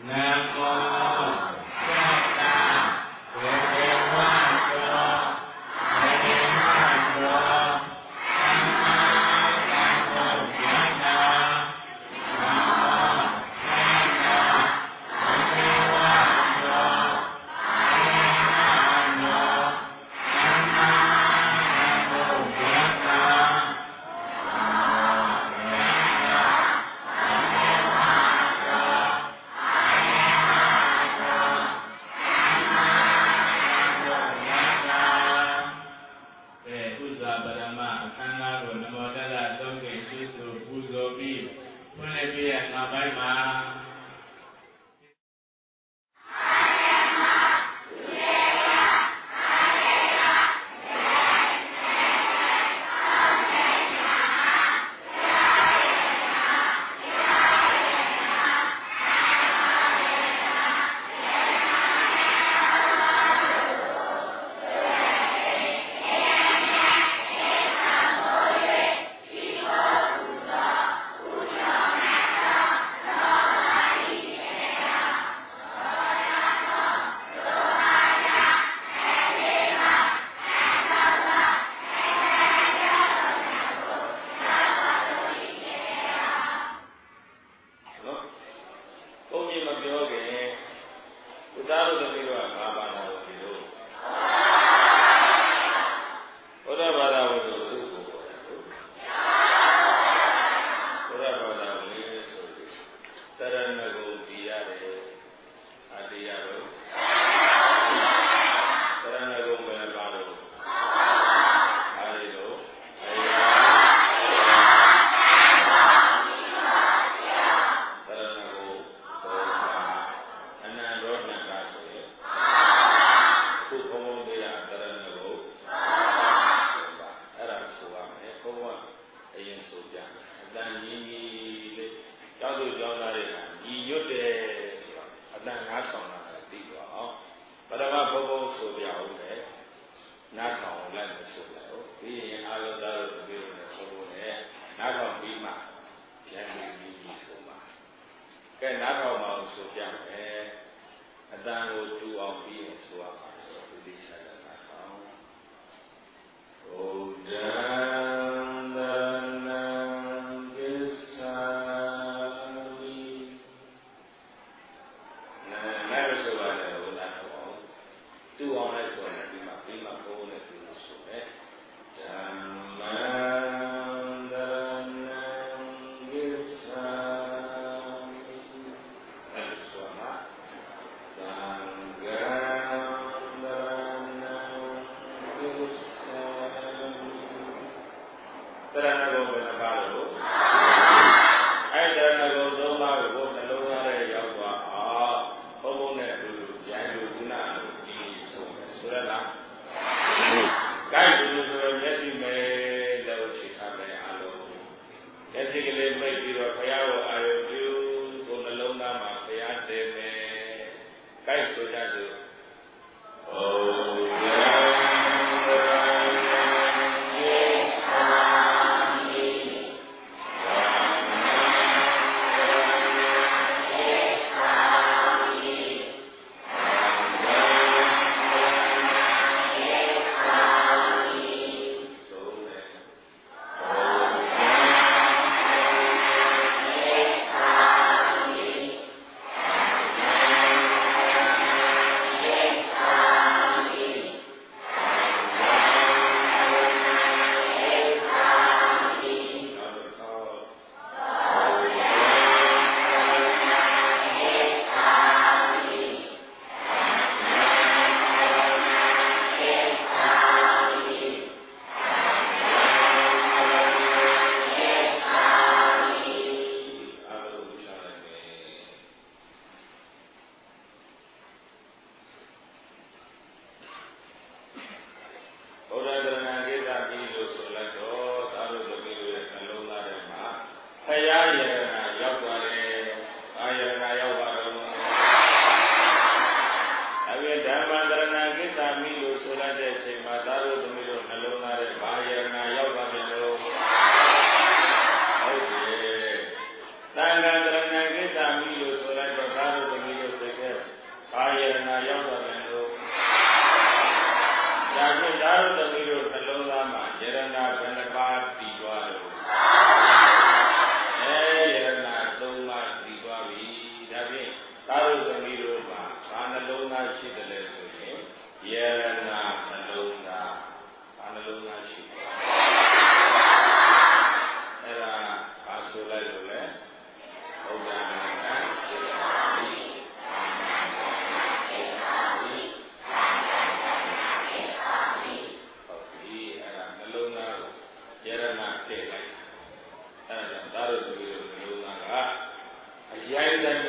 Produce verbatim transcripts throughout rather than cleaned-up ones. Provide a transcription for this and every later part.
Amen.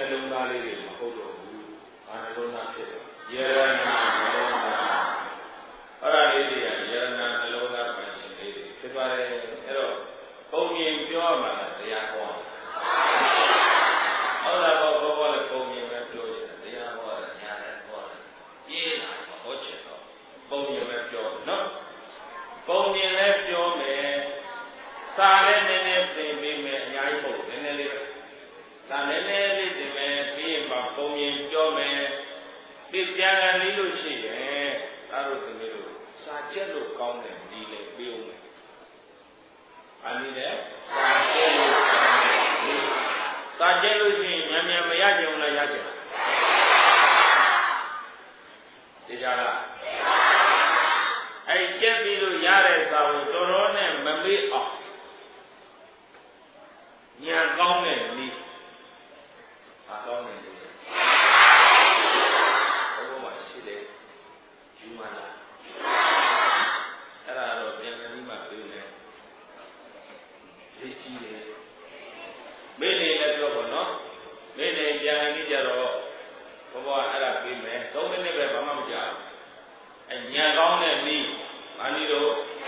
လုံးသားလေးတွေမဟုတ်တော့ဘူးအာနှလုံးသားဖြစ်တော့ယရဏနှလုံးသားအဲ့ဒါလေးတွေကယရဏနှလုံးသားပိုင်ရှင်လေးတွေဖြစ်ပါတယ်အဲ့တော့ပုံမြင်ပြောမှလည်းတရားဟောဟုတ်လားဘောဘောဘောလည်းပုံမြင်ပဲပြောရတယ်တရားဟောတယ်ညာလည်းဟောတယ်ရေးတာမဟုတ်ချင်တော့ပုံမြင်ပဲပြောနော်ပုံမြင်လည်းပြောမယ်စာလည်းနည်းနည်းသင်ပေးမယ်အများကြီးမဟုတ်နည်းနည်းလေးစာနည်းနည်းလေးသင်မယ်ပြီးရင်ပါပုံမြင်ပြောမယ်ဒီပြန်လာလေးလို့ရှိရင်အဲ့လိုသင်လို့စာကျက်လို့ကောင်းတယ်ဒီလေပြီးအောင်မယ်အနည်းနဲ့စာကျက်လို့ကောင်းတယ်စာကျက်လို့ရှိရင်မြန်မြန်မရကြဘူးလားရကြလားသိကြလားအဲ့ကျက်ပြီးလို့ရတဲ့စာကိုတော်တော်နဲ့မမေ့အောင်ညာကောင်းတဲ့နည်းအကောင်းတဲ့နည်းဘုရားရှိတယ်ယူမလားအဲ့ဒါတော့ပြန်ပြန်ပြီးမှပြောနေလေးကြီးတယ်မိနေလည်းပြောပါနော်မိနေပြန်ပြီးကြတော့ဘုရားအဲ့ဒါပြီးမယ်သုံးမိနစ်ပဲဘာမှမကြာဘူးအညာကောင်းတဲ့နည်းဘာနည်းတော့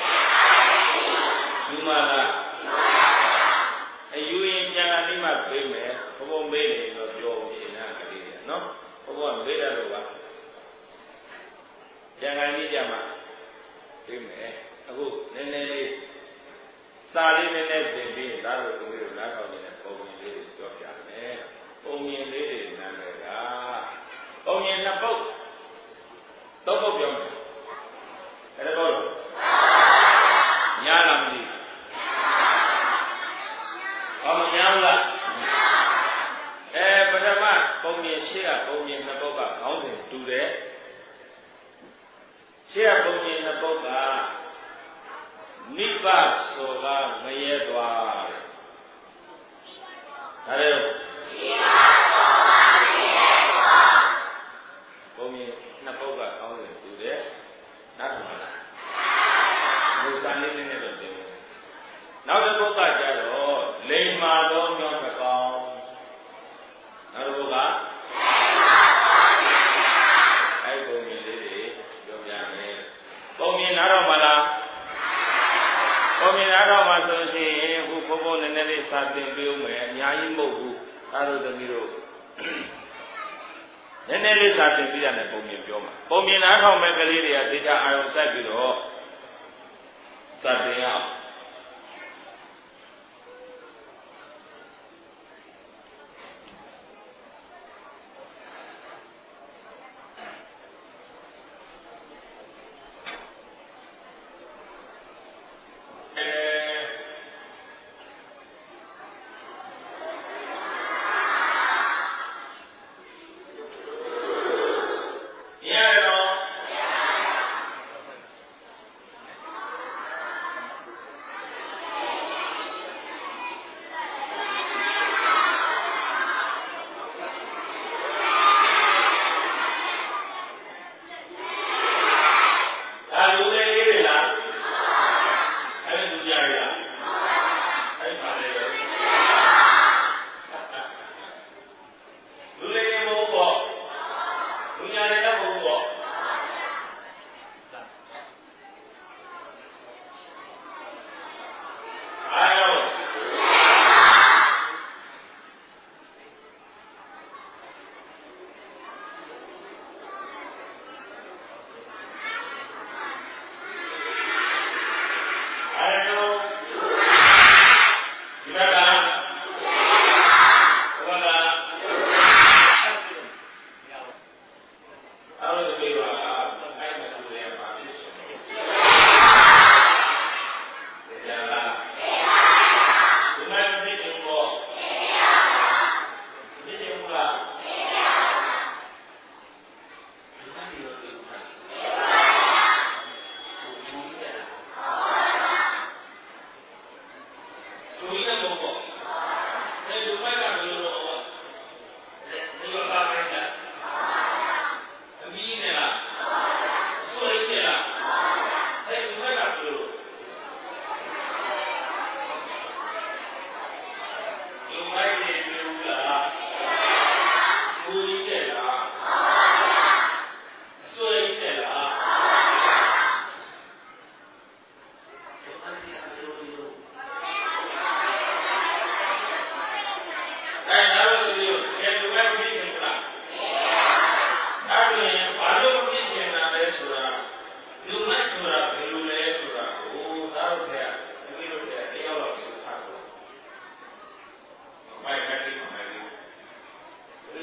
ယူမလားအယူရင်ပြန်လာပြီးမှပြေးမယ်ဘုံဘုံမေးတယ်ဆိုပြောရှင်းတာကလေးတွေနော်ဘုံဘုံမေးတယ်လို့ပါပြန်လာပြီးကြမှာပြေးမယ်အခုနည်းနည်းလေးစာလေးနည်းနည်းသင်ပြီးဒါတို့သူတို့နားထောင်နေတဲ့ပုံမြင်လေးတွေပြောပြမယ်ပုံမြင်လေးတွေနာမည်ကပုံမြင်နှစ်ပုဒ်သုံးပုဒ်ပြောမယ်အဲ့ဒါတော့ညာလာမသိဘာမညာလားအဲပထမပုံမြင်ရှေ့ကပုံမြင်နှစ်ပုဒ်ကခေါင်းစဉ်တူတယ်ရှေ့ကပုံမြင်နှစ်ပုဒ်ကနိဗ္ဗာန်ဆိုတာမရဲသွားဒါလည်းနိဗ္ဗာန်ဆိုတာမရဲသွားပုံမြင်နှစ်ပုဒ်ကခေါင်းစဉ်တူတယ်နောက်တစ်ခါဘုရားလေးနဲ့တော့တင်တယ်နောက်တစ်ပုဒ်ကကြတော့လိမ္မာသောမြောက်တစ်ကောင်နောက်တစ်ပုဒ်ကအဲ့ပုံမြင်လေးတွေပြောပြမယ်ပုံမြင်နားတော့မလားပုံမြင်နားတော့မှဆိုရှင်အခုဘုံဘုံနည်းနည်းလေးစာသင်ပေးဦးမယ်အများကြီးမဟုတ်ဘူးဒါတို့သမီးတို့နည်းနည်းလေးစာသင်ပြရတယ်ပုံမြင်ပြောမှာပုံမြင်နားထောင်မဲ့ကလေးတွေကဒေတာအာရုံစိုက်ပြီးတော့စာသင်ရအောင်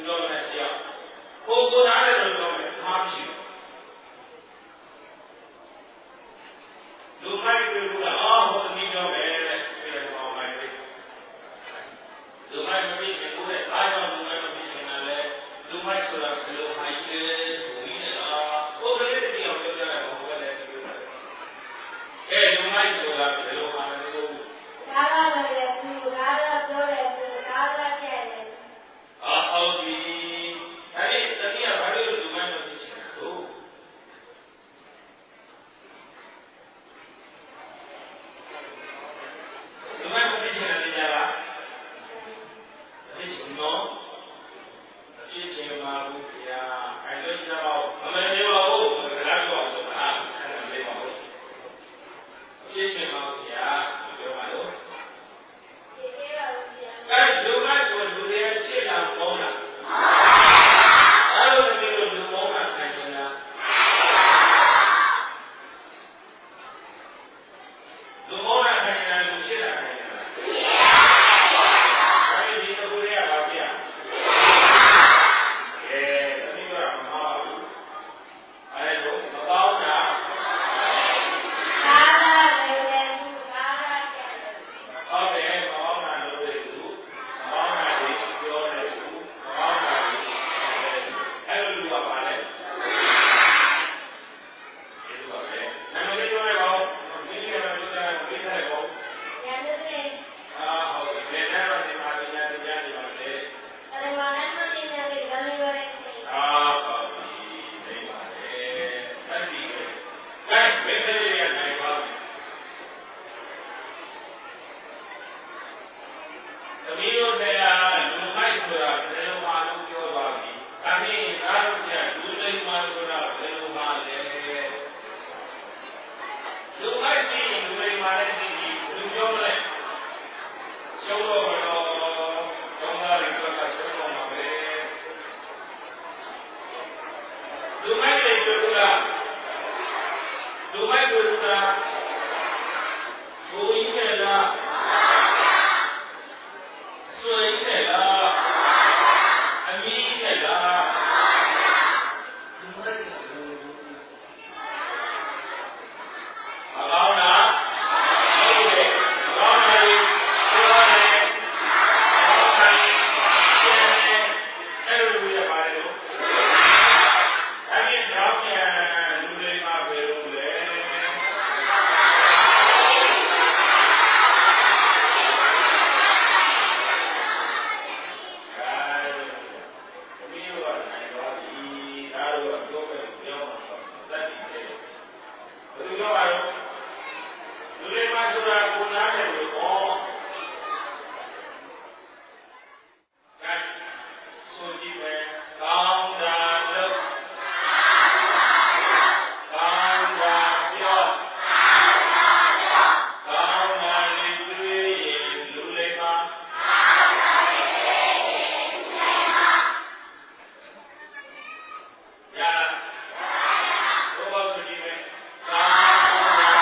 ပြောမယ်တရားကိုကိုနားလည်းလို့ပြောမယ်အားမရှိလူမိုက်တွေ့လို့အာဟိုသမီးပြောမယ်တဲ့ပြေးတော့မိုက်လေးလူမိုက်မပြီးရှင်ကိုတဲ့အားကြောင့်လူမိုက်မပြီးရှင်လည်းလူမိုက်ဆိုတာဘယ်လိုမိုက်လဲဘုရားလားကိုယ်ကလေးတည်းအောင်ပြောကြတယ်ဘုရားလည်းပြောတယ်အဲလူမိုက်ဆိုတာဘယ်လိုမှမသိဘူးဒါကလည်းသူဒါတော့ပြောတယ်သူဒါကကျက်တယ်အာဟုတ်ပြီအဲ့ဒီတတိယဘာလို့လူမိုက်မပြီးရှင်လို့လူမိုက်မပြီးရှင်လည်းကြလားနော်အဖြစ်ချင်းပါဘူးခင်ဗျာအဲ့လိုကြတော့အမေလေးပါဘူးကြားတော့ဆိုတာအဲ့ဒါလေးပါဘူးအဖြစ်ချင်းပါဘူးခင်ဗျာပြောပါလို့ဒီလေးပါဘူးခင်ဗျာအဲ့လူမိုက်ကိုလူတွေရှေ့လာပေါင်းတာအဲ့လိုတကယ်လို့လူပေါင်းတာဆိုင်နေတာလူပေါင်းတာဆိုင်နေတာလူရှေ့လာဆိုင်နေတာ Bye.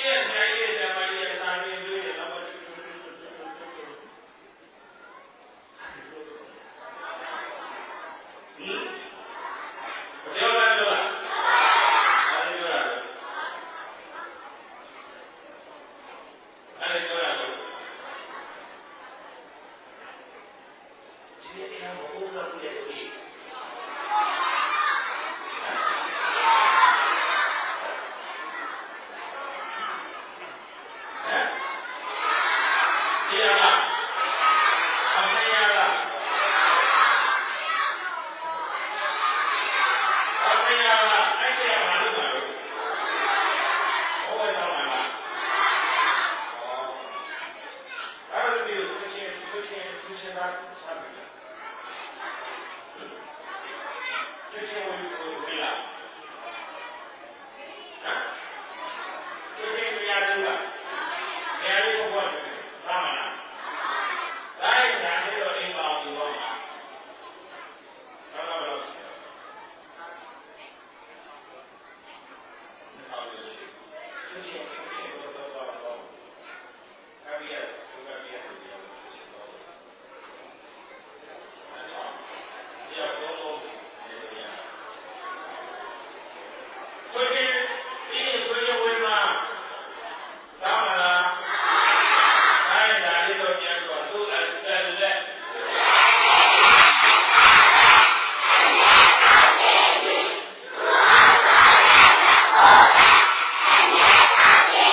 Thank you.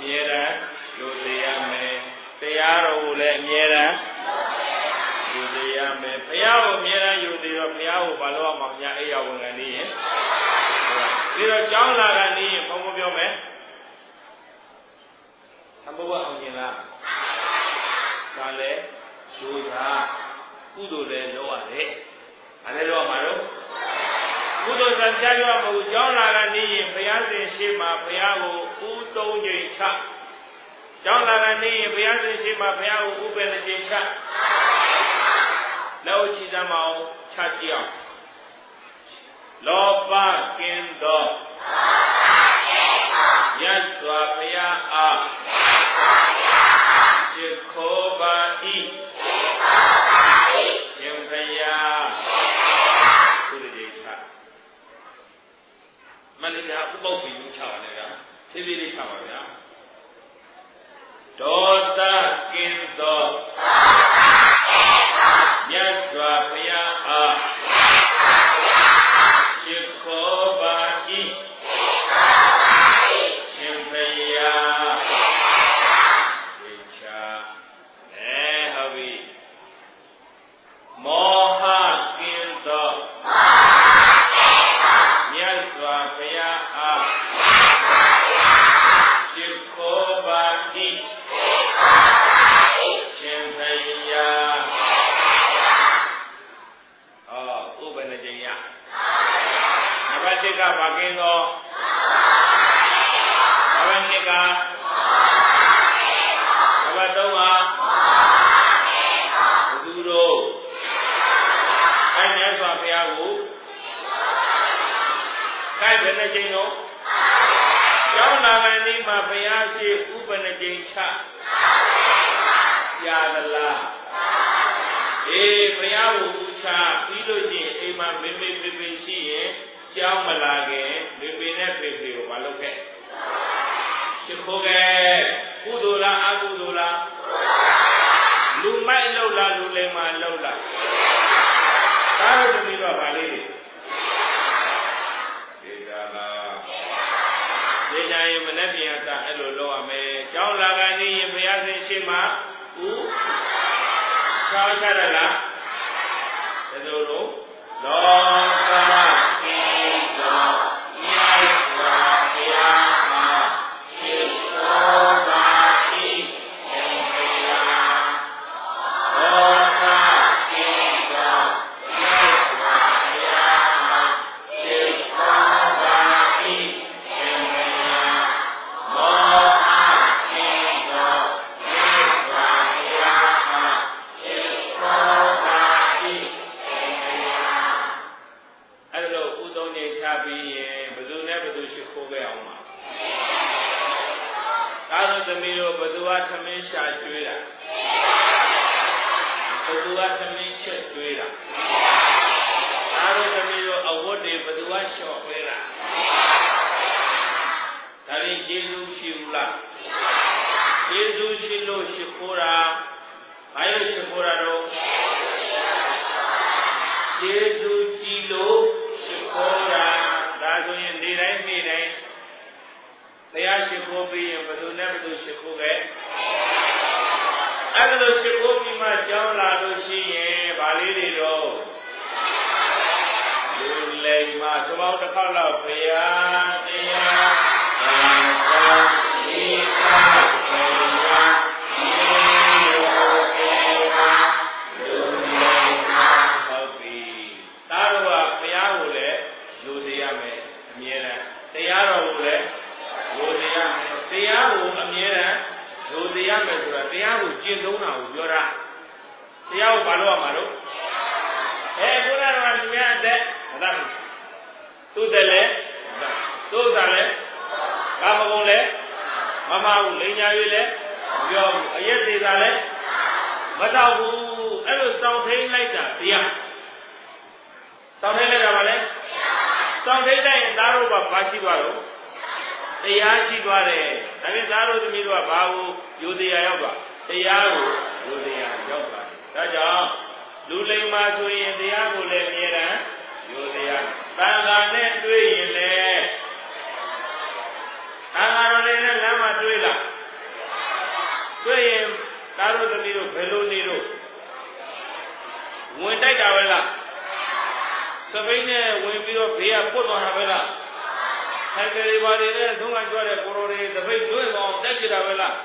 မြဲတမ်းယူသေးရမယ်တရားတော်ကိုလည်းအမြဲတမ်းယူသေးရမယ်ဘုရားကိုအမြဲတမ်းယူသေးတော့ဘုရားကိုဘာလို့အောင်မများအိယာဝင်ကနေရင်ပြီးတော့ကျောင်းလာကနေရင်ဘုံဘပြောမယ်သမဘအောင်ကျင်လားဒါလည်းယူတာကုသိုလ်လည်းလုပ်ရတယ်အဲ့ဒါတော့မှာတော့ကုသိုလ်စံကြားရမဟုတ်ကျောင်းလာကနေရင်ဘုရားရှင်ရှေ့မှာဘုရားကိုဥသုံးချိန်ချကျောင်းလာကနေရင်ဘုရားရှင်ရှေ့မှာဘုရားကိုဥပဲတစ်ချိန်ချလောက်ချီသမောင်းချကြည့်အောင်လောဘကင်းသောမြတ်စွာဘုရားအားရှိခိုးပါ၏ရှင်ဘုရားကုသိုလ်ကြီးချမန္တလေးကဥပုပ်ပြီးချပါနဲ့ကဖြည်းဖြည်းလေးချပါဗျာဒေါသကင်းသောမြတ်စွာဘုရားအားရှိခိုးပါ၏ရှင်ဘုရားဝိချာအဲဟုတ်ပြီမောဟကင်းသောမြတ်စွာဘုရားအားရှိခိုးပါ၏ရှင်ဘုရားဩဥပနကျင်ရနံပါတ်တစ်ကဘာကင်းသောနံပါတ်နှစ်ကနံပါတ်သုံးကဘုသူတို့အဲ့မြတ်စွာဘုရားကိုအဲ့ဘယ်နှကျင်တော့ကျောင်းလာတဲ့နေ့မှာဘုရားရှိဥပနကျင်ချရသလားအေးဘုရားကိုဥချပြီးလို့ရှိရင်အိမ်မှာမေမေဖေဖေရှိရင်ကျောင်းမလာခင်မေမေနဲ့ဖေဖေကိုမလုပ်ခဲ့ရှိခိုးခဲ့ကုသိုလ်လားအကုသိုလ်လားလူမိုက်လောက်လားလူလိမ္မာလောက်လားဒါတို့သမီးတို့ကဗာလေးဒေတာလားဒေတာရင်မနဲ့ပြန်တာအဲ့လိုလုပ်ရမယ်ကျောင်းလာကနေရင်ဘုရားရှင်ရှိမှဥချောချရလားဒါတို့လို့လောကကိသောမြတ်စွာဘုရားမှာရှိသောပါတိရှင်ဘုရားလောကကိသောမြတ်စွာဘုရားမှာရှိသောပါတိရှင်ဘုရားလောကကိသောမြတ်စွာဘုရားမှာရှိသောပါတိရှင်ဘုရားအဲ့လိုဥသုံးနေချပြီးရင်ဘယ်သူနဲ့ဘယ်သူရှိခိုးခဲ့အောင်ပါဒါဆိုသမီးတို့ဘယ်သူကသမင်းရှာကျွေးတာဘယ်သူကသမင်းချက်ကျွေးတာဒါဆိုသမီးတို့အဝတ်တွေဘယ်သူကလျှော့ပေးတာဒါရင်ယေရှုရှိဘူးလားယေရှုရှိလို့ရှိခိုးတာဘာလို့ရှိခိုးတာတော့ယေရှုကြည်လို့ရှိခိုးတာဒါဆိုရင်နေတိုင်းနေတိုင်းတရားရှိခိုးပြီးရင်ဘယ်သူနဲ့ဘယ်သူရှိခိုးခဲ့အဲ့လိုရှိခိုးပြီးမှကြောင်းလာလို့ရှိရင်ဗာလေးတွေတော့လူလိမ္မာသဘောတစ်ခေါက်တော့ဘုရားတရားအာသာဒီကာဘုရားဒီရောကေဟာလူလိမ္မာဟုတ်ပြီဒါတော့ဘုရားကိုလည်းယူသေးရမယ်အမြဲတမ်းတရားတော်ကိုလည်းယူသေးရမယ်တရားကိုအမြဲတမ်းယူသေးရမယ်ဆိုတာတရားကိုကျင့်သုံးတာကိုပြောတာတရားကိုဘာလို့ရမှာတော့အဲခုနကတော့လူများအသက်မသားဘူးသူ့တယ်လေသူ့သားလေကာမဂုဏ်လေမမဘူးလိန်ညာရွေးလေပြောဘူးအရက်သေးတာလေမတော့ဘူးအဲ့လိုစောင့်ထိန်လိုက်တာတရားစောင့်ထိန်လိုက်တာပါလေစောင့်ထိန်လိုက်ရင်သားတို့ကဘာရှိသွားတော့တရားရှိသွားတယ်ဒါပြင်သားတို့သမီးတို့ကဘာကိုယူတရားရောက်သွားတရားကိုယူတရားရောက်သွားဒါကြောင့်လူလိမ္မာဆိုရင်တရားကိုလည်းအမြဲတမ်းယူတရားသံဃာနဲ့တွေ့ရင်လည်းသံဃာတော်တွေနဲ့လမ်းမှာတွေ့လားပဲလားစပိန်နဲ့ဝင်ပြီးတော့ဘေးကပုတ်သွားတာပဲလားဆိုင်ကလေးပါတွေနဲ့သုံးကကြွတဲ့ကိုရိုတွေတပိတ်ကျွေးအောင်တက်ပြတာပဲလား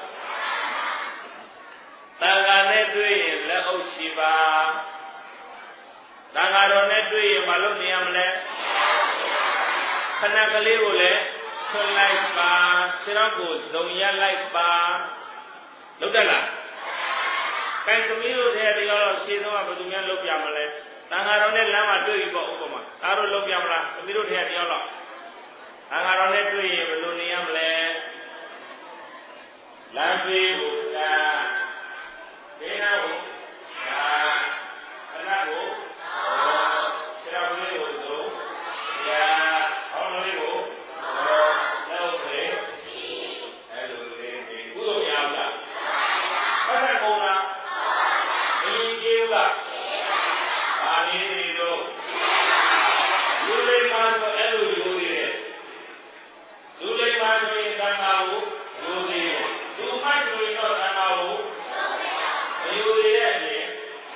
တန်ခါနဲ့တွေ့ရင်လက်အုပ်ချီပါတန်ခါတော်နဲ့တွေ့ရင်မလုပ်နေရမလဲခဏကလေးကိုလည်းဆွလိုက်ပါခြေထောက်ကိုဇုံရလိုက်ပါလုပ်တတ်လားကိုင်သမီးတို့တဲ့တရားတော့ရှင်းတော့ဘယ်သူများလုပ်ပြမလဲတန်ခါတော်နဲ့လမ်းမှာတွေ့ပြီပေါ့ဥပမာဒါတို့လုပ်ပြမလားသမီးတို့တဲ့တရားတော့တန်ခါတော်နဲ့တွေ့ရင်ဘယ်လိုနေရမလဲလမ်းပေးကိုသာဒေနာကိုသာခဏကိုခြေထောက်ကလေးကိုဇုံရဟောင်းလေးကိုလောက်ပဲအဲ့လိုလေးဒီကုသိုလ်ရအောင်လားပတ်သက်ကုန်လားအရင်ကြီးကဘာနည်းနေတော့လူလေးမှဆိုအဲ့လိုယူနေတယ်လူလေးမှဆိုရင်တန်ခါကိုယူနေတယ်လူမှဆိုရင်တော့တန်ခါကိုမယူရတဲ့အပြင်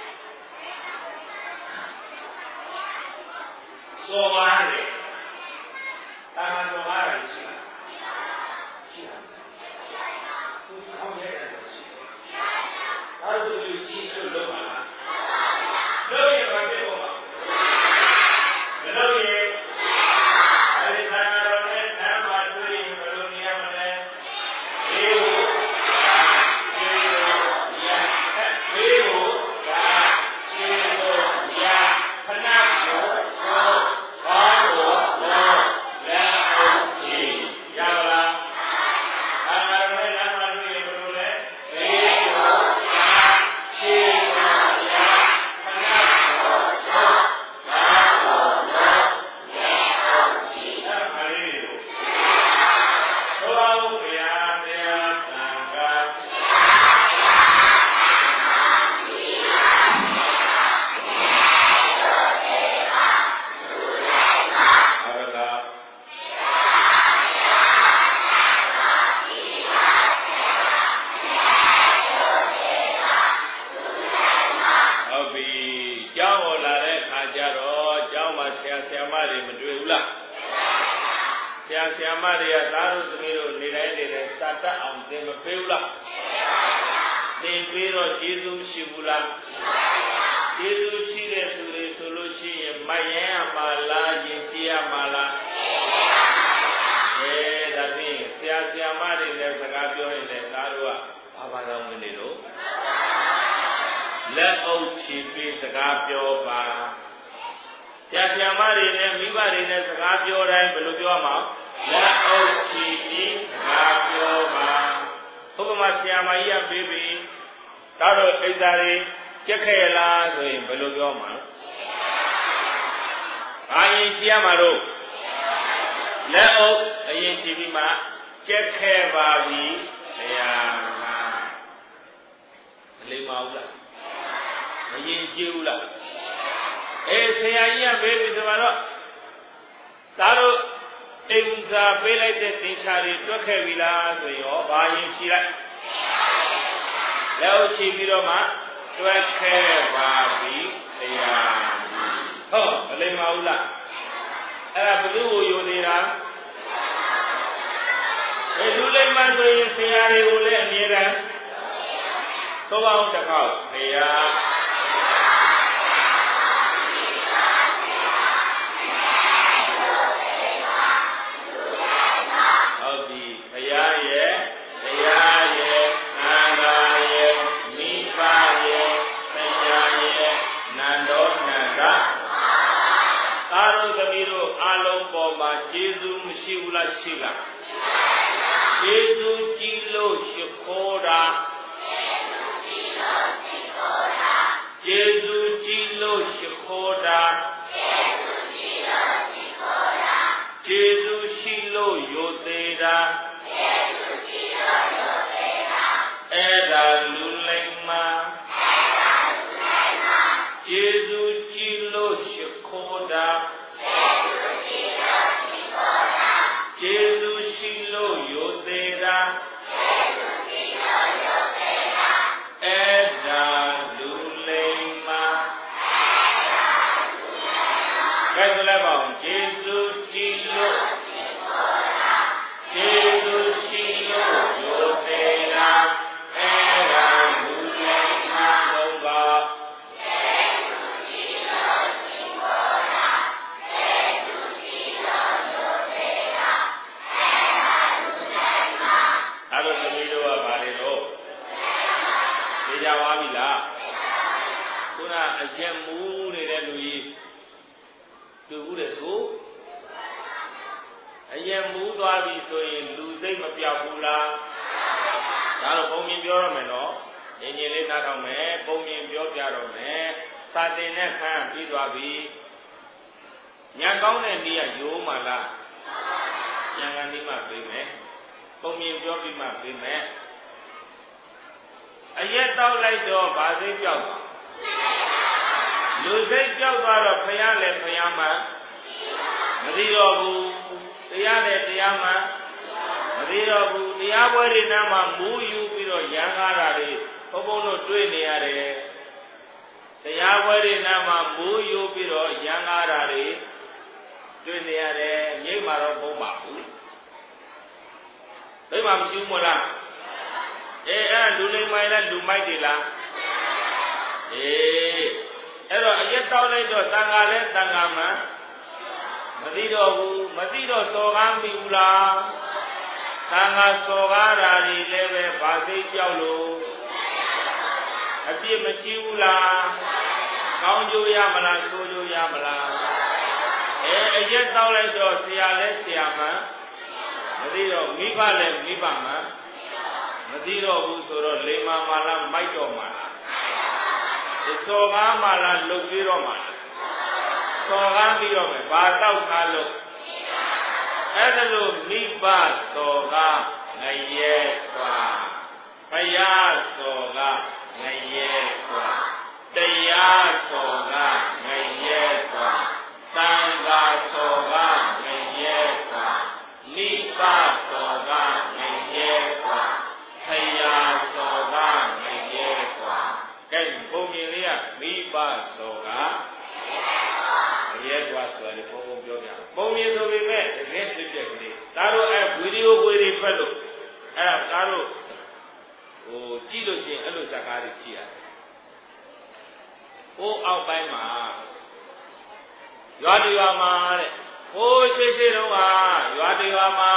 စော်ပါတယ်တန်ခါစော်ပါတယ်ရှိလားရှိလားသူဆောင်ရတယ်ရှိအဲ့လိုလူကြီးတို့လုပ်ပါလားလုပ်ရင်ဘာဖြစ်လို့မလုပ်ရင်အဲ့ဒီတန်ခါတော်နဲ့တန်ခါတွေ့ရင်ဘယ်လိုနေရမလဲဒီကိုဒီကိုရဒီကိုဒါဒီကိုရခဏကိုကိုဘာကိုလောလက်အောင်ကြည့်ရပါလားတန်ခါတော်နဲ့တန်ခါတွေ့ရင်ဘယ်လိုလဲဒီကိုရဒီကိုရခဏကိုကိုဘာကိုလောလက်အောင်ကြည့်အဲ့ဒါလေးကိုသောဘုရားတရားသံဃာအဘလာဟုတ်ပြီကျောင်းကိုလာတဲ့ခါကျတော့ကျောင်းမှာဆရာဆရာမတွေမတွေ့ဘူးလားဆရာဆရာမတွေကသားတို့သမီးတို့နေတိုင်းနေတိုင်းစာတတ်အောင်သင်မပေးဘူးလားသင်ပေးတော့ကျေးဇူးရှိဘူးလားကျေးဇူးရှိတဲ့သူတွေဆိုလို့ရှိရင်မယဉ်ရမှာလားယဉ်ကျေးရမှာလားအဲဒါဖြင့်ဆရာဆရာမတွေနဲ့စကားပြောရင်လည်းသားတို့ကဘာဘာသာဝင်နေလို့လက်အုပ်ချီပြီးစကားပြောပါဆရာဆရာမတွေနဲ့မိဘတွေနဲ့စကားပြောတိုင်းဘယ်လိုပြောမှာလက်အုပ်ချီပြီးစကားပြောပါဥပမာဆရာမကြီးကပေးပြီးဒါတော့အိမ်သားတွေကြက်ခဲ့ရလားဆိုရင်ဘယ်လိုပြောမှာဘာရင်ကြည့်ရမှာတော့လက်အုပ်အရင်ကြည့်ပြီးမှကြက်ခဲ့ပါပြီဆရာမမလေးမဟုတ်လားမရင်ကြည့်ဘူးလားအေးဆရာကြီးကပေးပြီဆိုတော့ဒါတို့အိမ်စာပေးလိုက်တဲ့သင်္ချာတွေတွက်ခဲ့ပြီလားဆိုရင်ရောဘာရင်ရှိလိုက်လက်အုပ်ချီပြီးတော့မှတွက်ခဲ့ပါပြီဆရာဟုတ်မလိမ္မာဘူးလားအဲ့ဒါဘယ်သူ့ကိုယူနေတာဘယ်သူလိမ္မာဆိုရင်ဆရာတွေကိုလည်းအမြဲတမ်းသောဘာအောင်တစ်ခေါက်ဆရာဟုတ်ပြီဘုရားရဲ့တရားရဲ့နာဂာရဲ့မိဘရဲ့ဆရာရဲ့နန္ဒောနန္ဒသာတို့သမီးတို့အလုံးပေါ်မှာကျေးဇူးမရှိဘူးလားရှိလားကျေးဇူးကြီးလို့ရှိခိုးတာကအရက်မူးနေတဲ့လူကြီးတွေ့ဘူးလေဆိုအရက်မူးသွားပြီဆိုရင်လူစိတ်မပြောက်ဘူးလားဒါတော့ပုံမြင်ပြောရမယ်နော်ငင်းငင်းလေးနားထောင်မယ်ပုံမြင်ပြောပြတော့မယ်စာတင်တဲ့ခန်းပြီးသွားပြီညာကောင်းတဲ့နေ့ကရိုးမှလားညာကနေမှပြေးမယ်ပုံမြင်ပြောပြီးမှပြေးမယ်အရက်တောက်လိုက်တော့ဗာစိတ်ပြောက်သွားလူစိတ်ပြောက်သွားတော့ဖယားလည်းဖယားမှမသိတော့ဘူးတရားလည်းတရားမှမသိတော့ဘူးတရားပွဲတွေနားမှာမူးယူပြီးတော့ရန်ကားတာတွေဘုံဘုံတို့တွေ့နေရတယ်တရားပွဲတွေနားမှာမူးယူပြီးတော့ရန်ကားတာတွေတွေ့နေရတယ်မြိတ်မှာတော့ဘုံပါဘူးဘယ်မှာမရှိဘူးမလားအေးအဲ့လူလိမ္မိုင်လားလူမိုက်တွေလားအေးအဲ့တော့အရက်တောက်လိုက်တော့တန်ခါလဲတန်ခါမှမသိတော့ဘူးမသိတော့စော်ကားမိဘူးလားတန်ခါစော်ကားတာတွေလည်းပဲဗာစိတ်ကြောက်လို့အပြစ်မရှိဘူးလားကောင်းကျိုးရမလားဆိုးကျိုးရမလားအဲအရက်တောက်လိုက်တော့ဆရာလဲဆရာမှမသိတော့မိဘလည်းမိဘမှမသိတော့ဘူးဆိုတော့လိမ္မာမာလားမိုက်တော့မှာလားစော်ကားမှာလားလုတ်ပြီးတော့မှာလားစော်ကားပြီးတော့မယ်ဘာတောက်ကားလို့အဲ့ဒါလို့မိဘစော်ကားငရဲသွားဘုရားစော်ကားငရဲသွားတရားစော်ကားငရဲသွားသံဃာစော်ကားငရဲသွားမိဘစော်ကားငရဲသွားဘုရားစော်ကားငရဲသွားကဲဘုံမြင်လေးကမိဘစော်ကားရဲသွားဆိုတယ်ဘုံဘုံပြောပြပုံမြင်ဆိုပေမဲ့တကယ်ဖြစ်ပြက်ကလေးဒါတို့အဲဗီဒီယိုပွေတွေဖက်လို့အဲ့ဒါဒါတို့ဟိုကြည့်လို့ရှိရင်အဲ့လိုဇာတ်ကားတွေကြည့်ရတယ်ဟိုအောက်ပိုင်းမှာရွာတရွာမှာတဲ့ဟိုရှိရှိတော့ကရွာတရွာမှာ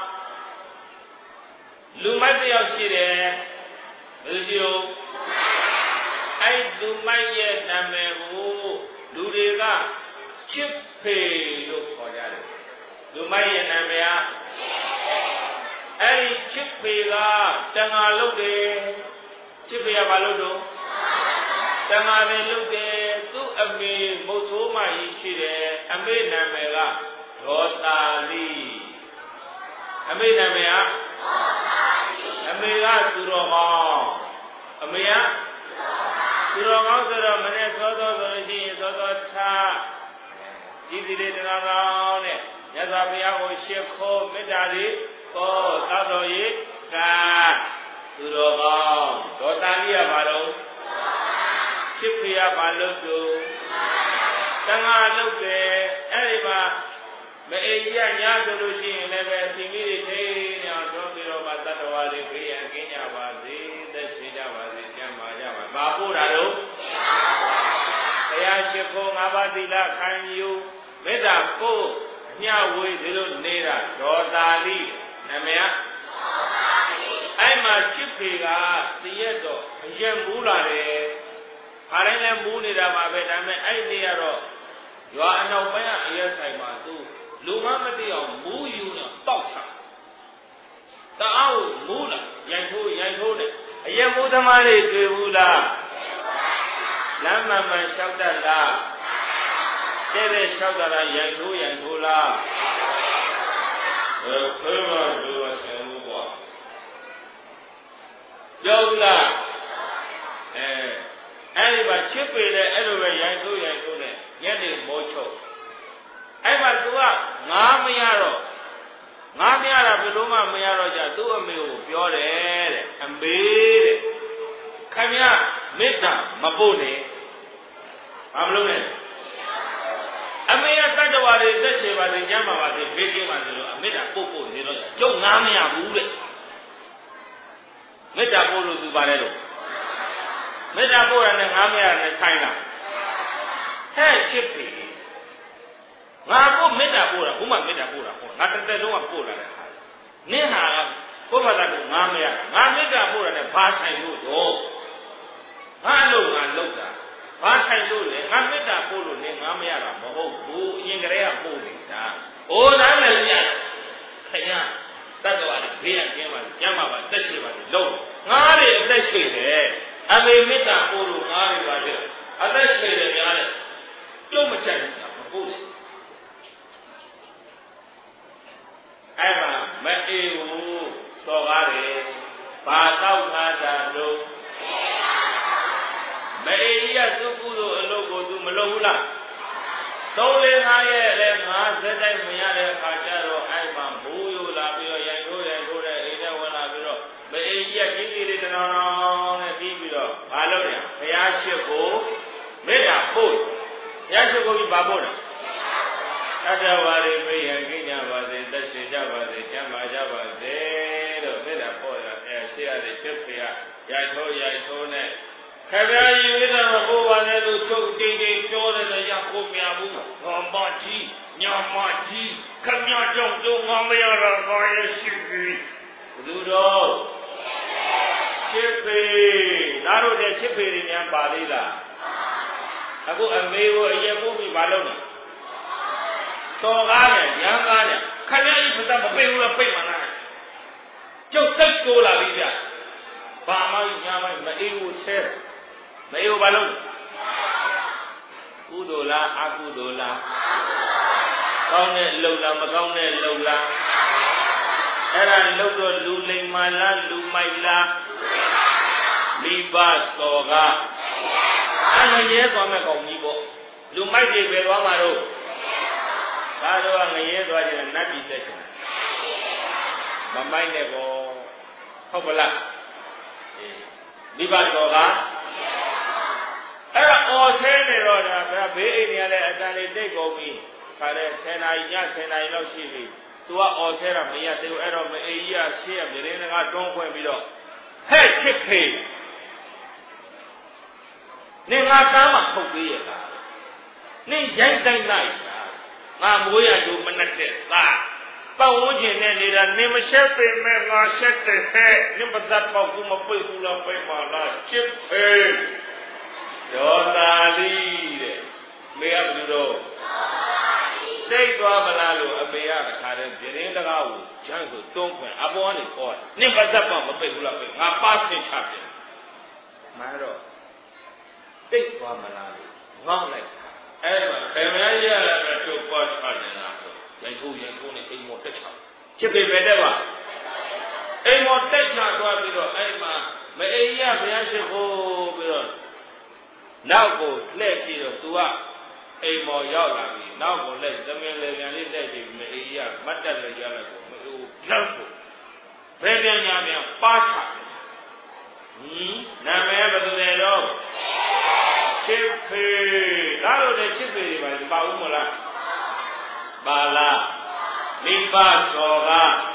လူမိုက်တယောက်ရှိတယ်ဘယ်လိုပြောအဲ့လူမိုက်ရဲ့နာမည်ကိုလူတွေကချစ်ဖေလို့ခေါ်ကြတယ်လူမိုက်ရဲ့နာမည်ကအဲ့ဒီချစ်ဖေကတန်ဃာလုပ်တယ်ချစ်ဖေကဘာလုပ်တော့တန်ဃာတွေလုပ်တယ်သူ့အမေမုတ်ဆိုးမကြီးရှိတယ်အမေနာမည်ကဒေါတာလီအမေနာမည်ကအမေကသူတော်ကောင်းအမေကသူတော်ကောင်းဆိုတော့မနေ့သောသောဆိုလို့ရှိရင်သောသောချဤစီလေးတရားကောင်းနဲ့မြတ်စွာဘုရားကိုရှ िख ိုးမေတ္တာတွေပေါ်သောတော်ရေးကသူတော်ကောင်းဒေါတာလီကဘာလို့ချစ်ဖေရဘာလို့သူတန်ခါလုပ်တယ်အဲ့ဒီမှာမအေးကြီးကညာဆိုလို့ရှိရင်လည်းပဲအစီမီတွေထိနေအောင်တွန်းပြီးတော့မှတတ္တဝါတွေဖေးရန်ကင်းကြပါစေသက်ရှိကြပါစေကျမ်းပါကြပါဘာပို့တာတော့တရားရှိခိုးငါးပါးသီလခံယူမေတ္တာပို့ညဝေးဒီလိုနေတာဒေါတာလီနာမည်ကအဲ့မှာချစ်ဖေကတရက်တော့အရက်မူးလာတယ်ခါတိုင်းလည်းမူးနေတာပါပဲဒါပေမဲ့အဲ့ဒီကတော့ရွာအနောက်ပိုင်းကအရက်ဆိုင်မှာသူလူမမသိအောင်မူးယူတော့တောက်ချတအားကိုမူးလာရိုင်ထိုးရိုင်ထိုးတယ်အရက်မူးသမားတွေတွေ့ဘူးလားလမ်းမှန်မှန်လျှောက်တတ်လားတဲ့တဲ့လျှောက်တတ်လားရိုင်ထိုးရိုင်ထိုးလားအဲဖေးမလို့ဆင်ဘူးပေါ့ကြောက်လားအဲအဲ့ဒီမှာချစ်ပေတဲ့အဲ့လိုပဲရိုင်ထိုးရိုင်ထိုးနဲ့ညနေမိုးချုပ်အဲ့မှာသူကငားမရတော့ငားမရတာဘယ်လိုမှမရတော့ကြသူ့အမေကိုပြောတယ်တဲ့အမေတဲ့ခင်ဗျမေတ္တာမပို့နဲ့ဘာမလုပ်နဲ့အမေကတတ္တဝါတွေသက်ရှင်ပါစေကျမ်းပါပါစေဘေးကင်းပါစေလို့အမေတ္တာပို့ပို့နေတော့ကျုပ်ငားမရဘူးတဲ့မေတ္တာပို့လို့သူပါတယ်လို့မေတ္တာပို့ရတဲ့ငားမရတဲ့ဆိုင်လားဟဲ့ချစ်ပြီငါကိုမေတ္တာပို့တာဘုမမေတ္တာပို့တာဟောငါတစ်သက်လုံးကပို့လာတဲ့ခါနင်းဟာဘုရားကငါမရငါမေတ္တာပို့တာနဲ့ဘာဆိုင်လို့တော့ငါလို့ငါလောက်တာဘာထိုင်လို့လဲငါမေတ္တာပို့လို့လည်းငါမရတာမဟုတ်ဘူးအရင်ကတည်းကပို့နေတာအိုးနားလည်းပြခင်ဗျာတတ်တော်လေးဘေးရကင်းပါကျမ်းပါပါတက်ရှိပါလေလုံးငါးတွေအသက်ရှိတယ်အမေမေတ္တာပို့လို့ငါးတွေပါလေအသက်ရှိတယ်များတယ်ကျုံမချက်ဘူးမပို့ဘူးအဲ့မှာမအေးဘူးစော်ကားတယ်ဘာတော့ထားတာလို့မအေးရသူကုသိုလ်အလုပ်ကိုသူမလုပ်ဘူးလားသုံးလေးငါးရဲ့လည်းငါးစက်တိုင်းမရတဲ့အခါကျတော့အဲ့မှာဘူးယူလာပြီးတော့ရိုင်ထိုးရိုင်ထိုးတဲ့အိမ်ထဲဝင်လာပြီးတော့မအေးကြီးကကြီးကြီးလေးတနောင်းနဲ့ပြီးပြီးတော့ဘာလုပ်လဲဘုရားရှိခိုးမေတ္တာပို့ဘုရားရှိခိုးပြီးဘာပို့လဲတတ္တဝါတွေပြေရကိညာပါစေသက်ရှိကြပါစေကျမ်းမာကြပါစေလို့မေတ္တာပို့ရအဲရှိရတဲ့ရှိဖေရရိုင်ထိုးရိုင်ထိုးနဲ့ခဗျာကြီးဝိသမဘိုးပါလေလို့ချုပ်တိတ်တိတ်ပြောတဲ့ရကိုမြဘူးငေါမကြီးညမကြီးခမကြောင့်ကျုံငေါမရတော့ဘာရရှိပြီဘုသူတော်ချစ်ပေဒါတို့တဲ့ချစ်ပေတွေများပါသေးလားအခုအမေကိုအရင်ပို့ပြီးမလုပ်နဲ့တော်ကားနဲ့ရမ်းကားနဲ့ခဗျာကြီးပတ်မပိတ်ဘူးလားပိတ်မှလားကျုပ်စိတ်ကိုလာပြီဗျဘာမှညာမမအေးဘူးဆဲမအေးဘူးဘာလို့ကုသိုလ်လားအကုသိုလ်လားကောင်းတဲ့လုံလားမကောင်းတဲ့လုံလားအဲ့ဒါလုံတော့လူလိမ္မာလားလူမိုက်လားမိဘစော်ကားအဲ့ငရဲသွားမဲ့ကောင်းကြီးပေါ့လူမိုက်တွေပဲသွားမှာတော့ဒါတော့ငရဲသွားကြတယ်နတ်ပြည်တက်တယ်မမိုက်နဲ့ပေါ့ဟုတ်ပလားမိဘတော်ကအဲ့တော့အော်ဆဲနေတော့ဒါဘေးအိမ်တွေကလည်းအတန်လေးတိတ်ကုန်ပြီခါတဲ့ဆယ်နာရီညဆယ်နာရီလောက်ရှိပြီသူကအော်ဆဲတာမရသေးဘူးအဲ့တော့မအေးကြီးကရှေ့ရပြည်ရင်းကတွန်းခွင့်ပြီးတော့ဟဲ့ချစ်ဖေးနေငါတမ်းမှထုတ်သေးရလားနေရိုက်တိုင်းလိုက်ငါမိုးရသူမနဲ့တဲ့သားပတ်ဝန်းကျင်နဲ့နေတာနေမရှက်ပေမဲ့ငါရှက်တဲ့ဟဲ့ညပဇတ်ပေါကူမပိတ်ဘူးလားပိတ်ပါလားချစ်ဖေးဒေါ်သာလီတဲ့မေရဘူးတော့စိတ်သွားမလားလို့အမေရတခါတည်းပြင်းတကားကိုဂျန်ဆိုတွန်းခွင်အပေါ်ကနေခေါ်တယ်ညပဇတ်ပေါမပိတ်ဘူးလားပိတ်ငါပါဆင်ချတယ်မှန်တော့စိတ်သွားမလားလို့ငေါ့လိုက်အဲ့မှာခင်ဗျားရရတဲ့ချုပ်ပေါ်ချတယ်လားရိုက်ထိုးရိုက်ထိုးနဲ့အိမ်မော်တက်ချချစ်ပေပဲတဲ့ပါအိမ်မော်တက်ချသွားပြီးတော့အဲ့မှာမအေးရဘုရားရှိခိုးပြီးတော့နောက်ကိုလှည့်ပြီးတော့ तू ကအိမ်မော်ရောက်လာပြီနောက်ကိုလှည့်သမင်လေပြန်လေးလှည့်ပြီးမအေးရမတ်တက်လည်းရလိုက်ကိုမအေးလောက်ကိုဘယ်ပြန်ညာပြန်ပါချဟင်းနာမည်ဘယ်သူလဲတော့ချစ်ဖေဒါလို့လည်းချစ်ဖေတွေပါပါဦးမလားပါလားမိဘစော်က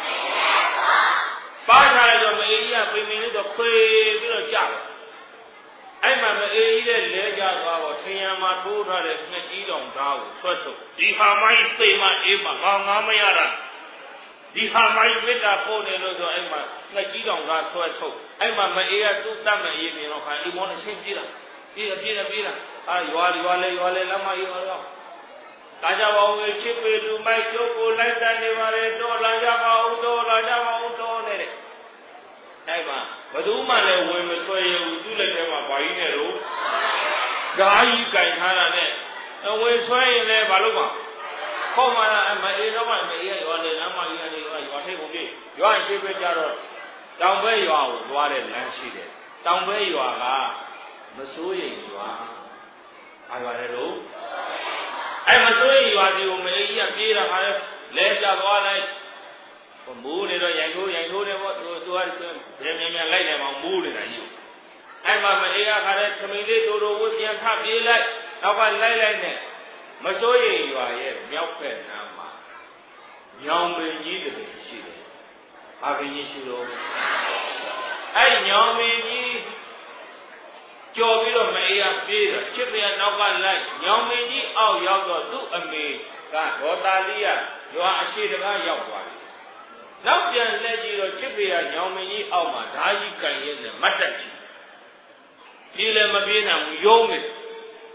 ပါချလိုက်တော့မအေးကြီးကပြင်မင်းလေးတော့ခွေပြီးတော့ကြောက်အဲ့မှာမအေးကြီးတဲ့လဲကြသွားတော့ထင်ရမှာထိုးထားတဲ့ငှက်ကြီးတောင်သားကိုဆွတ်ထုတ်ဒီဟာမိုင်းသိမအေးမှာငါငါမရတာဒီဟာမိုင်းဝိတ္တာပို့နေလို့ဆိုအဲ့မှာငှက်ကြီးတောင်သားဆွတ်ထုတ်အဲ့မှာမအေးကသူ့တတ်မဲ့ရေးမြင်တော့ခါအိမ်မောနဲ့ဆင်းပြေးလာပြေးပြေးပြေးလာအာရွာရွာလေရွာလေလမ်းမရွာတော့ဒါကြောင့်ဝေချစ်ပေလူမိုက်ကျုပ်ကိုလိုက်တန်နေပါလေတော့လာကြပါဦးတော့လာကြပါဦးတော့နဲ့အဲ့မှာဘယ်သူမှလည်းဝင်မဆွဲရဘူးသူ့လက်ထဲမှာဘာကြီးနဲ့တော့ဓာကြီးကင်ထားတာနဲ့ဝင်ဆွဲရင်လည်းဘာလို့ပါခေါ်မှမအေးတော့မှမအေးရရွာလေလမ်းမကြီးကနေရွာရွာထိပ်ကိုပြေးရွာရှိပဲကြတော့တောင်ဘက်ရွာကိုသွားတဲ့လမ်းရှိတယ်တောင်ဘက်ရွာကမစိုးရိမ်ရွာအားရွာတယ်တော့အဲ့မစိုးရိမ်ရွာစီကိုမအေးကြီးကပြေးတာခါလဲလဲကြသွားလိုက်မူးနေတော့ရိုင်ထိုးရိုင်ထိုးတယ်ပေါ့သူသူကပြန်ပြန်ပြန်လိုက်တယ်မောင်မူးနေတာကြီးအဲ့မှာမအေးကခါလဲသမီးလေးတို့တို့ဝတ်ပြန်ထပြေးလိုက်နောက်ကလိုက်လိုက်နဲ့မစိုးရိမ်ရွာရဲ့မြောက်ဘက်နားမှာညောင်ပင်ကြီးတည်းရှိတယ်။ဘာပင်ကြီးရှိတော့အဲ့ညောင်ပင်ကြီးကြော်ပြီးတော့မအေးရပြေးတော့ချစ်ပြန်နောက်ကလိုက်ညောင်ပင်ကြီးအောက်ရောက်တော့သူ့အမေကဒေါ်သားလေးကရွာအရှိတကားရောက်သွားတယ်။နောက်ပြန်လက်ကြည့်တော့ချစ်ပြန်ညောင်ပင်ကြီးအောက်မှာဓာကြီးကန်ရဲနဲ့မတ်တက်ချီပြေးလည်းမပြေးနိုင်ဘူးယုံနေ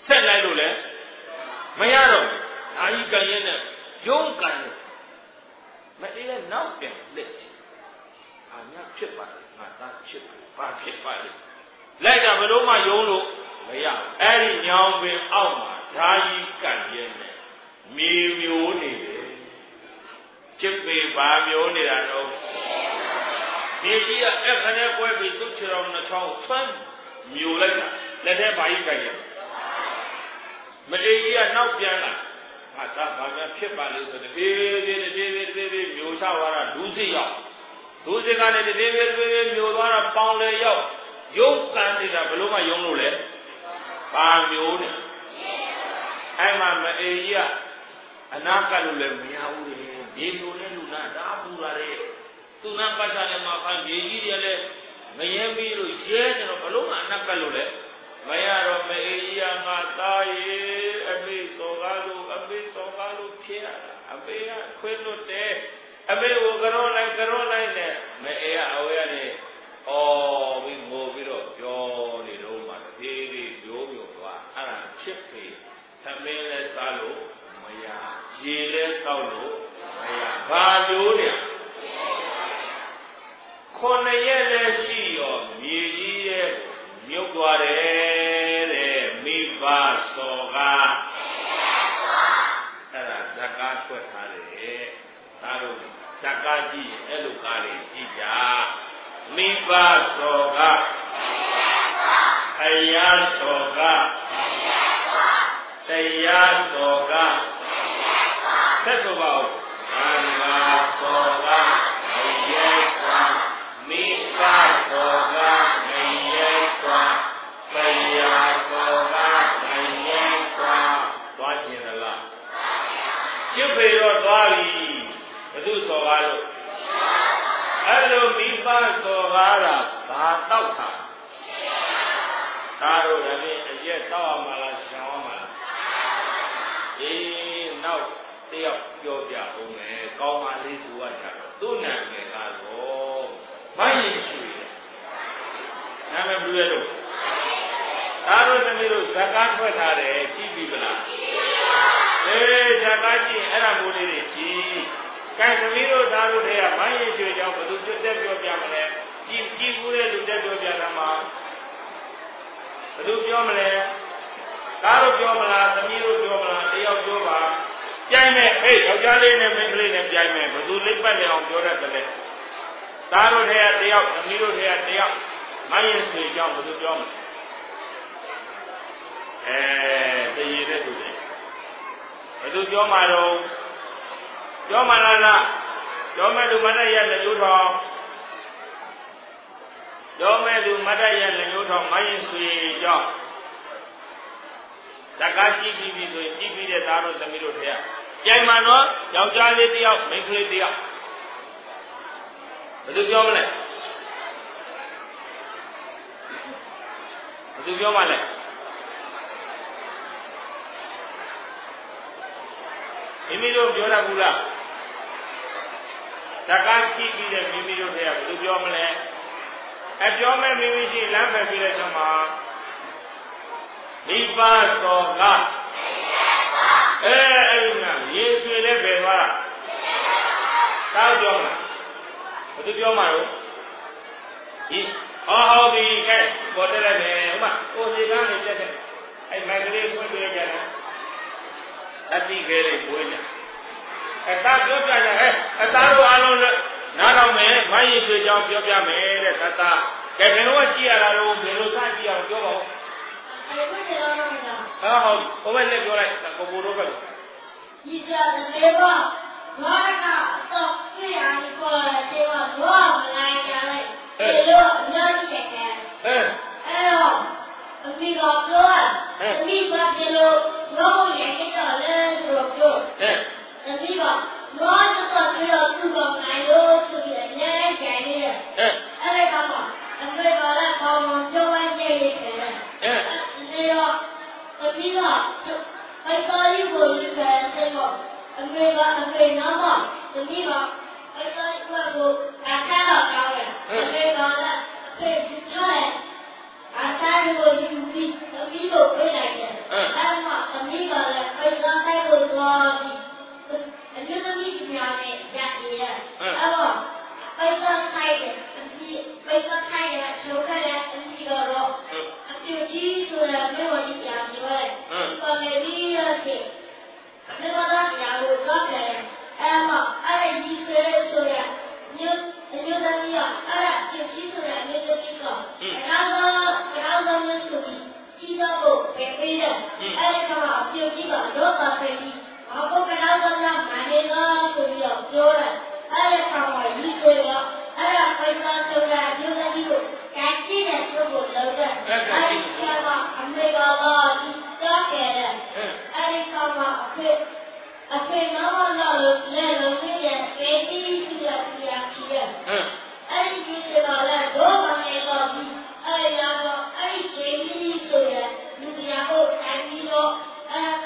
ဆက်လိုက်လို့လည်းမရတော့အာကြီးကံရဲ့နဲ့ယုံကံမအေးတဲ့နောက်ပြန်လက်ချင်အာမြဖြစ်ပါလေငါသားဖြစ်ပါဘာဖြစ်ပါလေလိုက်ကဘလို့မှယုံလို့မရအဲ့ဒီညောင်ပင်အောက်မှာဓာကြီးကံရဲ့နဲ့မြေမျိုးနေတယ်ချစ်ပေဘာမျိုးနေတာတော့မြေကြီးကအဲ့ခနဲ့ကွဲပြီးသူ့ခြေတော်နှချောင်းဆွမ်းမျိုးလိုက်တာလက်ထဲဘာကြီးကံရဲ့မအေးကြီးကနောက်ပြန်လာဟာသာဘာများဖြစ်ပါလေဆိုတပြေးပြေးပြေးပြေးပြေးပြေးမျိုးချသွားတာဒုစိရောက်ဒုစိကလည်းတပြေးပြေးပြေးပြေးမျိုးသွားတာပေါင်လေရောက်ယုံကံနေတာဘလို့မှယုံလို့လေဘာမျိုးနဲ့အဲ့မှာမအေးကြီးကအနာကလို့လည်းမရဘူးလေဒီလိုနဲ့လူနာဒါပူလာတဲ့သူနာပတ်ချလည်းမှာဖန်မြေကြီးတွေလည်းမရဲပြီးလို့ရဲနေတော့ဘလို့မှအနာကလို့လေမရတော့မအေးကြီးကငါသားရေအမေစောကားလို့အမေစောကားလို့ဖြစ်ရတာအမေကခွေးလွတ်တယ်အမေကိုကြောလိုက်ကြောလိုက်နဲ့မအေးကအဝဲကနေအော်ပြီးငိုပြီးတော့ပြောနေတော့မှတပြေးပြေးပြောပြောသွားအဲ့ဒါချစ်ပေသမင်းလဲစားလို့မရရေလဲတောက်လို့မရဘာမျိုးเนี่ยခုနှစ်ရက်လဲရှိရောမြေကြီးရဲ့မြုပ်သွားတယ်တဲ့မိဘစောကားအဲ့ဒါဇကားထွက်ထားတယ်ဒါတို့ဇကားကြည့်ရင်အဲ့လိုကားတွေကြည့်ကြမိဘစောကားအရာစောကားတရားစောကားသက်ဆိုပါဦးအနာစောကားအယေကွာမိဘစောကားအယေကွာတရားစောကားအယေကွာသွားခြင်းလားကျစ်ပေတော့သွားပြီဘုသူစောကားလို့အဲ့လိုမိဘစောကားတာဘာတောက်တာဒါတို့လည်းအရက်တောက်ရမှာလားရှောင်ရမှာလားအေးနောက်တယောက်ပြောပြအောင်မယ်ကောင်းပါလေးသူကကြတော့သူ့နာမည်ကတော့မိုင်းရင်ချွေနာမည်ဘယ်လိုလဲလို့ဒါတို့သမီးတို့ဇကားထွက်ထားတယ်ကြည့်ပြီဗလားအေးဇကားကြည့်အဲ့ဒါမိုးလေးတွေကြည့်ကဲသမီးတို့ဒါတို့တွေကမိုင်းရင်ချွေကြောင့်ဘယ်သူကျွတ်တက်ပြောပြမလဲကြည့်ကြည့်ဘူးတဲ့လူတက်ပြောပြတာမှာဘယ်သူပြောမလဲကားတို့ပြောမလားသမီးတို့ပြောမလားတယောက်ပြောပါပြိုင်မဲ့ဟေးယောက်ျားလေးနဲ့မိန်းကလေးနဲ့ပြိုင်မဲ့ဘယ်သူလိပ်ပတ်နေအောင်ပြောတတ်တယ်လဲကားတို့ထဲကတယောက်သမီးတို့ထဲကတယောက်မိုင်းရင်ဆွေကြောင့်ဘယ်သူပြောမလဲအဲတည်ရတဲ့သူတွေဘယ်သူပြောမှာတော့ပြောမှလားလားပြောမဲ့လူမတတ်ရဲ့လက်ညှိုးထောင်ပြောမဲ့လူမတတ်ရဲ့လက်ညှိုးထောင်မိုင်းရင်ဆွေကြောင့်ဇကားကြည့်ပြီးပြီဆိုရင်ကြည့်ပြီးတဲ့သားတို့သမီးတို့ထဲကကြိုင်မှန်တော့ယောက်ျားလေးတယောက်မိန်းကလေးတယောက်ဘယ်သူပြောမလဲဘယ်သူပြောမလဲမိမိတို့ပြောတတ်ဘူးလားဇကားကြည့်ပြီးတဲ့မိမိတို့ထဲကဘယ်သူပြောမလဲအပြောမဲ့မိမိရှိလမ်းဖယ်ပြီးတဲ့ချိန်မှာမိဘစောကအဲအဲ့ဒီမှာရေဆွေလည်းပဲသွားတာတောက်ပြောမှာဘယ်သူပြောမှာတော့ဒီဟောဟောဒီကဲပေါ်တယ်လေဥမာကိုစီကားနေတက်တဲ့အဲ့မိုက်ကလေးဖွင့်ပြကြတယ်အတိခဲလေးပွေးကြအသာပြောပြကြဟဲ့အသာတို့အားလုံးနားတော်မယ်မိုင်းရီဆွေကြောင့်ပြောပြမယ်တဲ့သတ္တကဲဘယ်လိုကြည့်ရတာတော့ဘယ်လိုစကြည့်အောင်ပြောပါဦးဟာဟုတ်ဘယ်နဲ့ပြောလိုက်ကိုဘိုးတို့ကဒီကြတယ်ဘောဘာကတော့ပြရနေပေါ်တယ်ဘောဘောမနိုင်ကြလိုက်ဒီလိုအများကြီးရဲ့အဲအဲ့တော့အမိကပြောအမိကဒီလိုလုံးရဲ့ကြတော့လဲဆိုတော့ပြောအမိကတော့တော့ပြောသူ့ကနိုင်လို့ဆိုပြီးအများကြီးကြနေတယ်အဲ့ဒါကအမေကလည်းကောင်းကောင်းပြောရနေတယ်အဲရောအမိကအတော်ကြီးကိုယူခဲ့တယ်တော့အမေကအမေနာမသမီးကအတော်ကြီးကိုအခါတော့ကောင်းတယ်အမေကလည်းအဖေချွတ်အသားကိုယူပြီးသမီးကိုပြေးလိုက်တယ်အဲ没把那家伙抓起来，哎嘛，俺一岁的时候呀，牛牛的牛，俺就几岁了，牛的几个，然后然后牛手里几个个白白的，俺看嘛，就几个肉的白的，然后看到那那买那个手里要丢了，俺看嘛一岁了，俺回到手来牛的牛，赶紧的就不留着，俺看嘛，俺那个了，抓起来，俺看嘛，对。Après, maman, là, le le il y a été ici la prière. Elle dit que là, là, donc on est là, elle y a là, elle est venue sur là, nous y a pas d'amis là, elle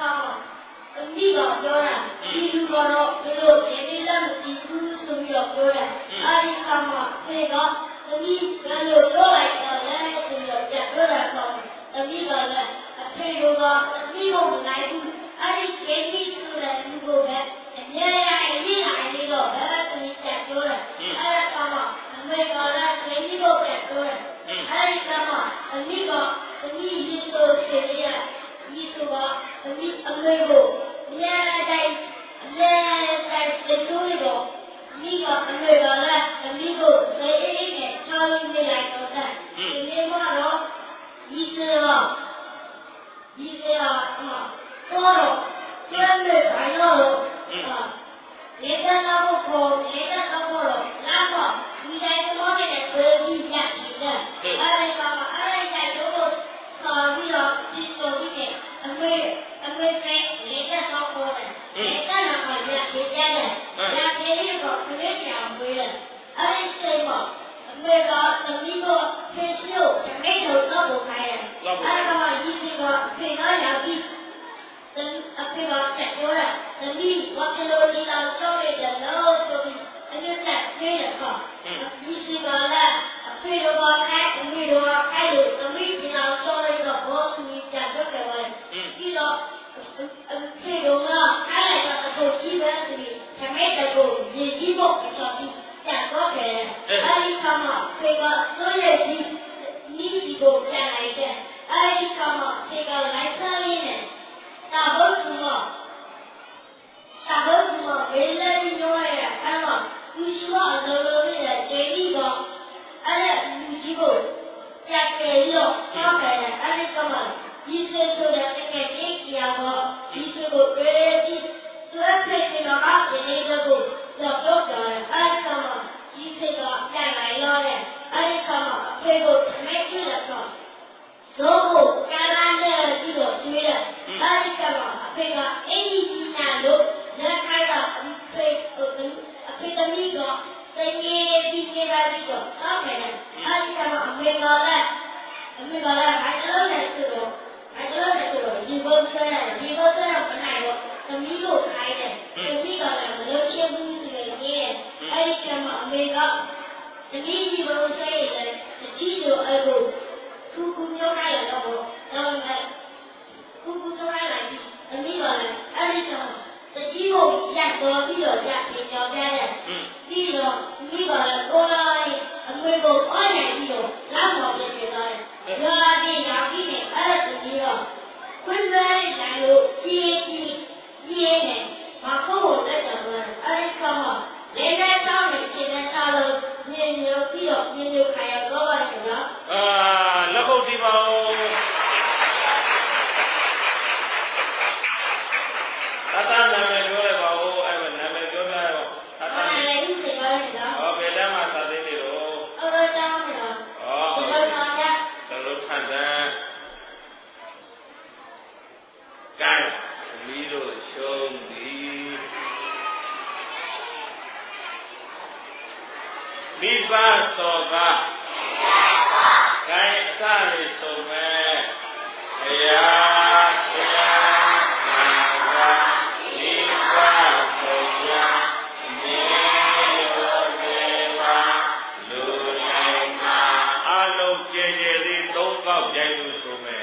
a dit là, là, il nous va là, là, il là, il nous sur là, là, elle comment, c'est là, lui, là, le là, là, sur là, là, là, là, lui là, là, après, le là, lui on a euအဲ့ဒီကျေးဇူးဆိုတဲ့လူကိုပဲအများကြီးအရေးနိုင်နေတော့ဘယ်သူချက်ပြောတယ်အဲ့ဒါကမှအမေကလည်းကျေးဇူးကိုပဲပြောတယ်အဲ့ဒီကမှအမိကအမိရေဆိုစေရဒီဆိုကအမိအမေကိုအများကြီးအများကြီးကျေးဇူးလို့မိကအမေကလည်းအမိကိုစေအေးနဲ့ချောင်းနေလိုက်တော့တဲ့ဒီနေ့မှတော့ဒီစေတော့ဒီစေတော့多了，专门材料了，啊，连着那个口，连着那个了，然后你在什么的隔壁家庭的，二来爸爸，二来家如果考虑了去手里面，还会还会在连着那个的，连着那个家别家的，家别的个特别讲究的，二来什么？那个等于说退休，没头都不开的，二个嘛，一这个退到两地。等阿飞个结果了，等你我给罗里老教的的老教的，那就在飞了哈。意思个了，飞了个开，飞了个开了，等你知道教的个好处你讲就给我了。遇到嗯飞了个开了个个基本是的，还没得过日记簿的教的讲过给了。阿里看嘛，飞个作业题，你几个讲来的？阿里看嘛，飞个来上一呢。大伙子嘛，大伙子嘛，为了你弄来呀，看嘛，有希望老老的人对你个，俺嘞有几个家开了，家开了，俺嘞干嘛？一岁多的那个年纪啊个，一岁多为了你，做开心了嘛，给那个个要表表嘞，俺嘞干嘛？一岁个家来了嘞，俺嘞干嘛？这个没去了个。所以，橄榄的这个对的，那你干嘛？这个 A 级难度，人看到推呃跟推的那个，在你比那个这个上面的，那你干嘛？没搞嘞，没搞嘞，还是老在这个，还是老在这个，一个车来，一个车上本来个，等你又开的，等你搞嘞，我就全部这个年，那你干嘛？没搞，等你一个车来的，七十二个。姑姑叫来了不？然后呢，姑姑叫来了，那你个呢？俺这种，这几个家多，比较家比较家的，比如你个呢，我那里每个二年比较，两毛钱一个，原来的养鸡呢，俺自己个，本来咱有接地接呢，把客户在怎么？俺干嘛？连在上面，现在上了，年年比较，年年开要多少钱了？ 啊。လက်ခုပ်တီးပါဦးသာသနာမည်ပြောရပါဦးအဲ့ဒါနာမည်ပြောပြရပါသာသနာလည်းသိတယ်ပါလားဟောဘယ်တမ်းမှာသာသိနေတော့အော်တော့တောင်းနေတော့ဟောဘယ်လိုထားကြဘယ်လိုထားကြကဲမီးတို့ရှုံးသည်မိဘတော်ကcái xa thì sổ mẹ ya ya na ra ni ra sổ ya ni ro ne va lu này ma a lô chê chê đi tốn gạo dây lu sổ mẹ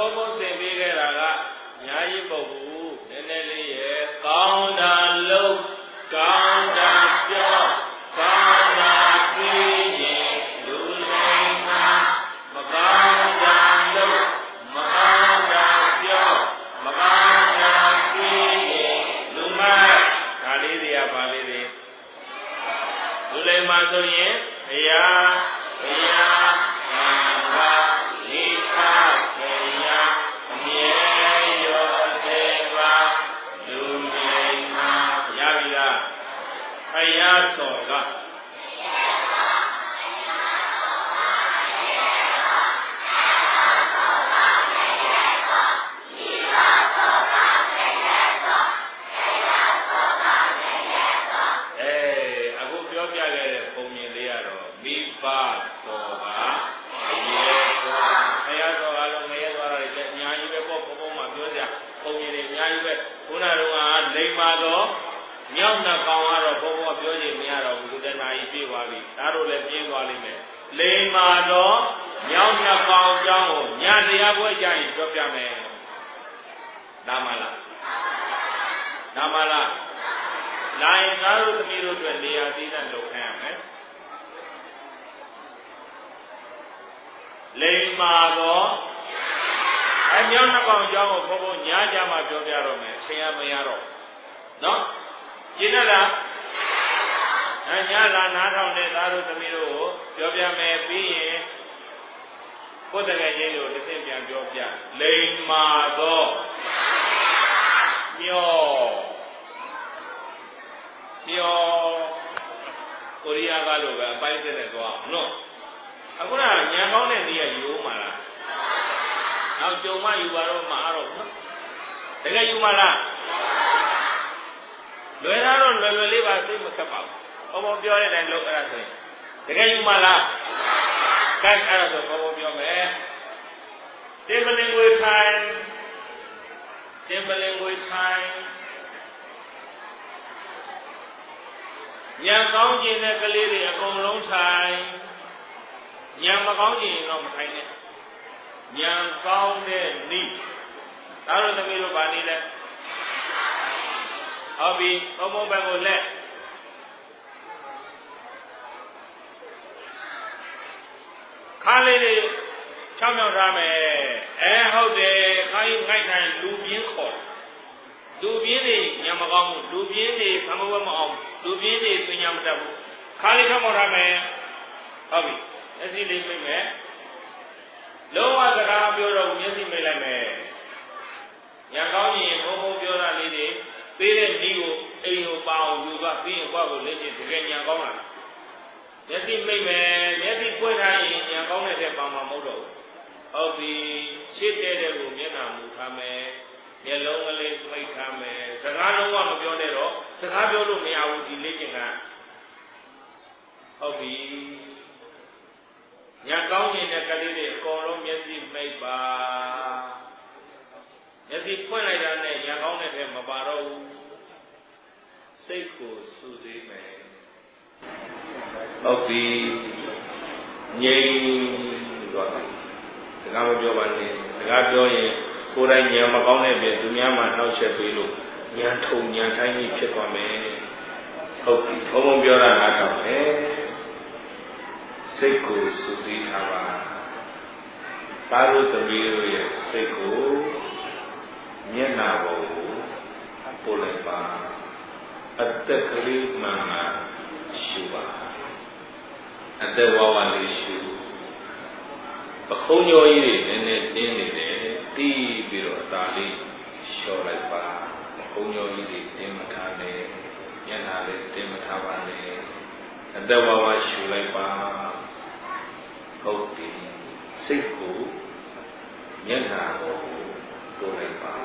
ဘုံဘုံသင်ပေးခဲ့တာကညာကြီးပုဂ္ဂိုလ်နည်းနည်းလေးရဲ့ကောင်းတာလို့ကောင်းတာပြောကောင်းတာသိရင်လူတိုင်းမှာမကောင်းတာလို့မကောင်းတာပြောမကောင်းတာသိရင်လူမိုက်ဒါလေးတွေကပါလေးတွေလူတိုင်းမှာဆိုရင်ဘုရားဘုရားဘာလိပါခေယအမြဲရောသေးပါလူတိုင်းမှာရပြီလားဘုရားစောကမြောက်နှကောင်ကတော့ဘုံဘုံပြောချင်မရတော့ဘူးဒီတနာကြီးပြေးသွားပြီဒါတို့လည်းပြင်းသွားလိမ့်မယ်လိမ္မာတော့မြောက်နှကောင်အကြောင်းကိုညတရားပွဲကြရင်ပြောပြမယ်ဒါမှလားဒါမှလားလာရင်သားတို့သမီးတို့အတွက်နေရာသီးသန့်လုပ်ခိုင်းရမယ်လိမ္မာတော့အမြောက်နှကောင်အကြောင်းကိုဘုံဘုံညကြမှာပြောပြတော့မယ်ဆင်ရမရတော့နော်ရှင်းလားအညာလာနားထောင်တဲ့သားတို့သမီးတို့ကိုပြောပြမယ်ပြီးရင်ကိုယ်တကယ်ချင်းကိုတစ်ဆင့်ပြန်ပြောပြလိမ္မာသောမျောမျောကိုရီးယားကလိုပဲအပိုင်းစစ်နဲ့သွားနော်အခုကညံကောင်းတဲ့နေရာယူမှာလားနောက်ကြုံမယူပါတော့မအားတော့နော်တကယ်ယူမှာလားလွယ်တာတော့လွယ်လွယ်လေးပါသိမခက်ပါဘူး။ဘုံဘုံပြောတဲ့အတိုင်းလုပ်အဲ့ဒါဆိုရင်တကယ်ယူမလား။ကဲအဲ့ဒါဆိုဘုံဘုံပြောမယ်။တင်ပလင်ငွေထိုင်တင်ပလင်ငွေထိုင်ညံကောင်းခြင်းတဲ့ကလေးတွေအကုန်လုံးထိုင်ညံမကောင်းခြင်းတော့မထိုင်နဲ့ညံကောင်းတဲ့နိဒါတို့သမီးတို့ဗာနေလဲဟုတ်ပြီဘုံဘုံဘက်ကိုလက်ခါလေးတွေချောင်းချောင်းထားမယ်အဲဟုတ်တယ်ခါကြီးခိုက်တိုင်းလူပြင်းခေါ်လူပြင်းတွေညံမကောင်းဘူးလူပြင်းတွေသမဝဲမအောင်လူပြင်းတွေပညာမတတ်ဘူးခါလေးချောင်းချောင်းထားမယ်ဟုတ်ပြီမျက်စိလေးမိတ်မယ်လုံးဝစကားပြောတော့မျက်စိမိတ်လိုက်မယ်ညံကောင်းရင်ဘုံဘုံပြောတာလေးတွေပေးတဲ့ဒီကိုအိမ်ကိုပါအောင်ယူသွားပြီးရင်ဘွားကိုလက်ချင်းတကယ်ညံကောင်းလာမျက်စိမိတ်မယ်မျက်စိပွင့်ထားရင်ညံကောင်းတဲ့ပါမှာမဟုတ်တော့ဘူးဟုတ်ပြီရှစ်တဲ့တဲ့ကိုမျက်နှာမူထားမယ်မျက်လုံးကလေးမိတ်ထားမယ်စကားလုံးဝမပြောနဲ့တော့စကားပြောလို့မရဘူးဒီလက်ချင်းကဟုတ်ပြီညံကောင်းနေတဲ့ကလေးတွေအကုန်လုံးမျက်စိမိတ်ပါမျက်စိဖွင့်လိုက်တာနဲ့ညံကောင်းတဲ့ထဲမပါတော့ဘူးစိတ်ကိုစုစည်းမယ်ဟုတ်ပြီငြိမ်သွားတယ်စကားမပြောပါနဲ့စကားပြောရင်ကိုယ်တိုင်ညံမကောင်းတဲ့ပြင်သူများမှနှောက်ယှက်ပေးလို့ညံထုံညံတိုင်းကြီးဖြစ်သွားမယ်ဟုတ်ပြီဘုံဘုံပြောတာနားထောင်မယ်စိတ်ကိုစုစည်းထားပါပါလို့တပည့်တို့ရဲ့စိတ်ကိုမျက်နှာပေါ်ကိုပို့လိုက်ပါအတက်ကလေးမှန်မှရှုပါအသက်ဝဝလေးရှုပခုံးကြောကြီးတွေနည်းနည်းတင်းနေတယ်တီးပြီးတော့အသာလေးလျှော့လိုက်ပါပခုံးကြောကြီးတွေတင်းမထားနဲ့မျက်နှာလေးတင်းမထားပါနဲ့အသက်ဝဝရှုလိုက်ပါဟုတ်ပြီစိတ်ကိုမျက်နှာပေါ်ကိုပို့လိုက်ပါ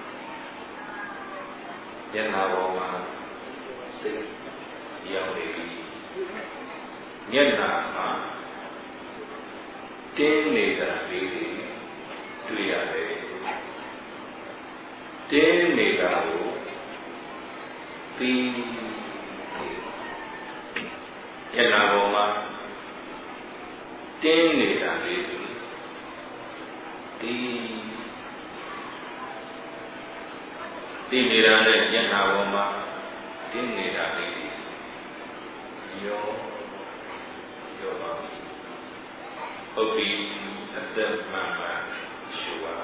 မျက်နှာပေါ်မှာစိတ်ရောက်နေပြီမျက်နှာမှာတင်းနေတာလေးတွေတွေ့ရတယ်တင်းနေတာကိုပြီးမျက်နှာပေါ်မှာတင်းနေတာလေးတွေပြီးတိနေတာနဲ့ညနာပေါ်မှာတင်းနေတာလေးတွေရောရောပါဟုတ်ပြီအသက်မှန်မှန်ရှုပါ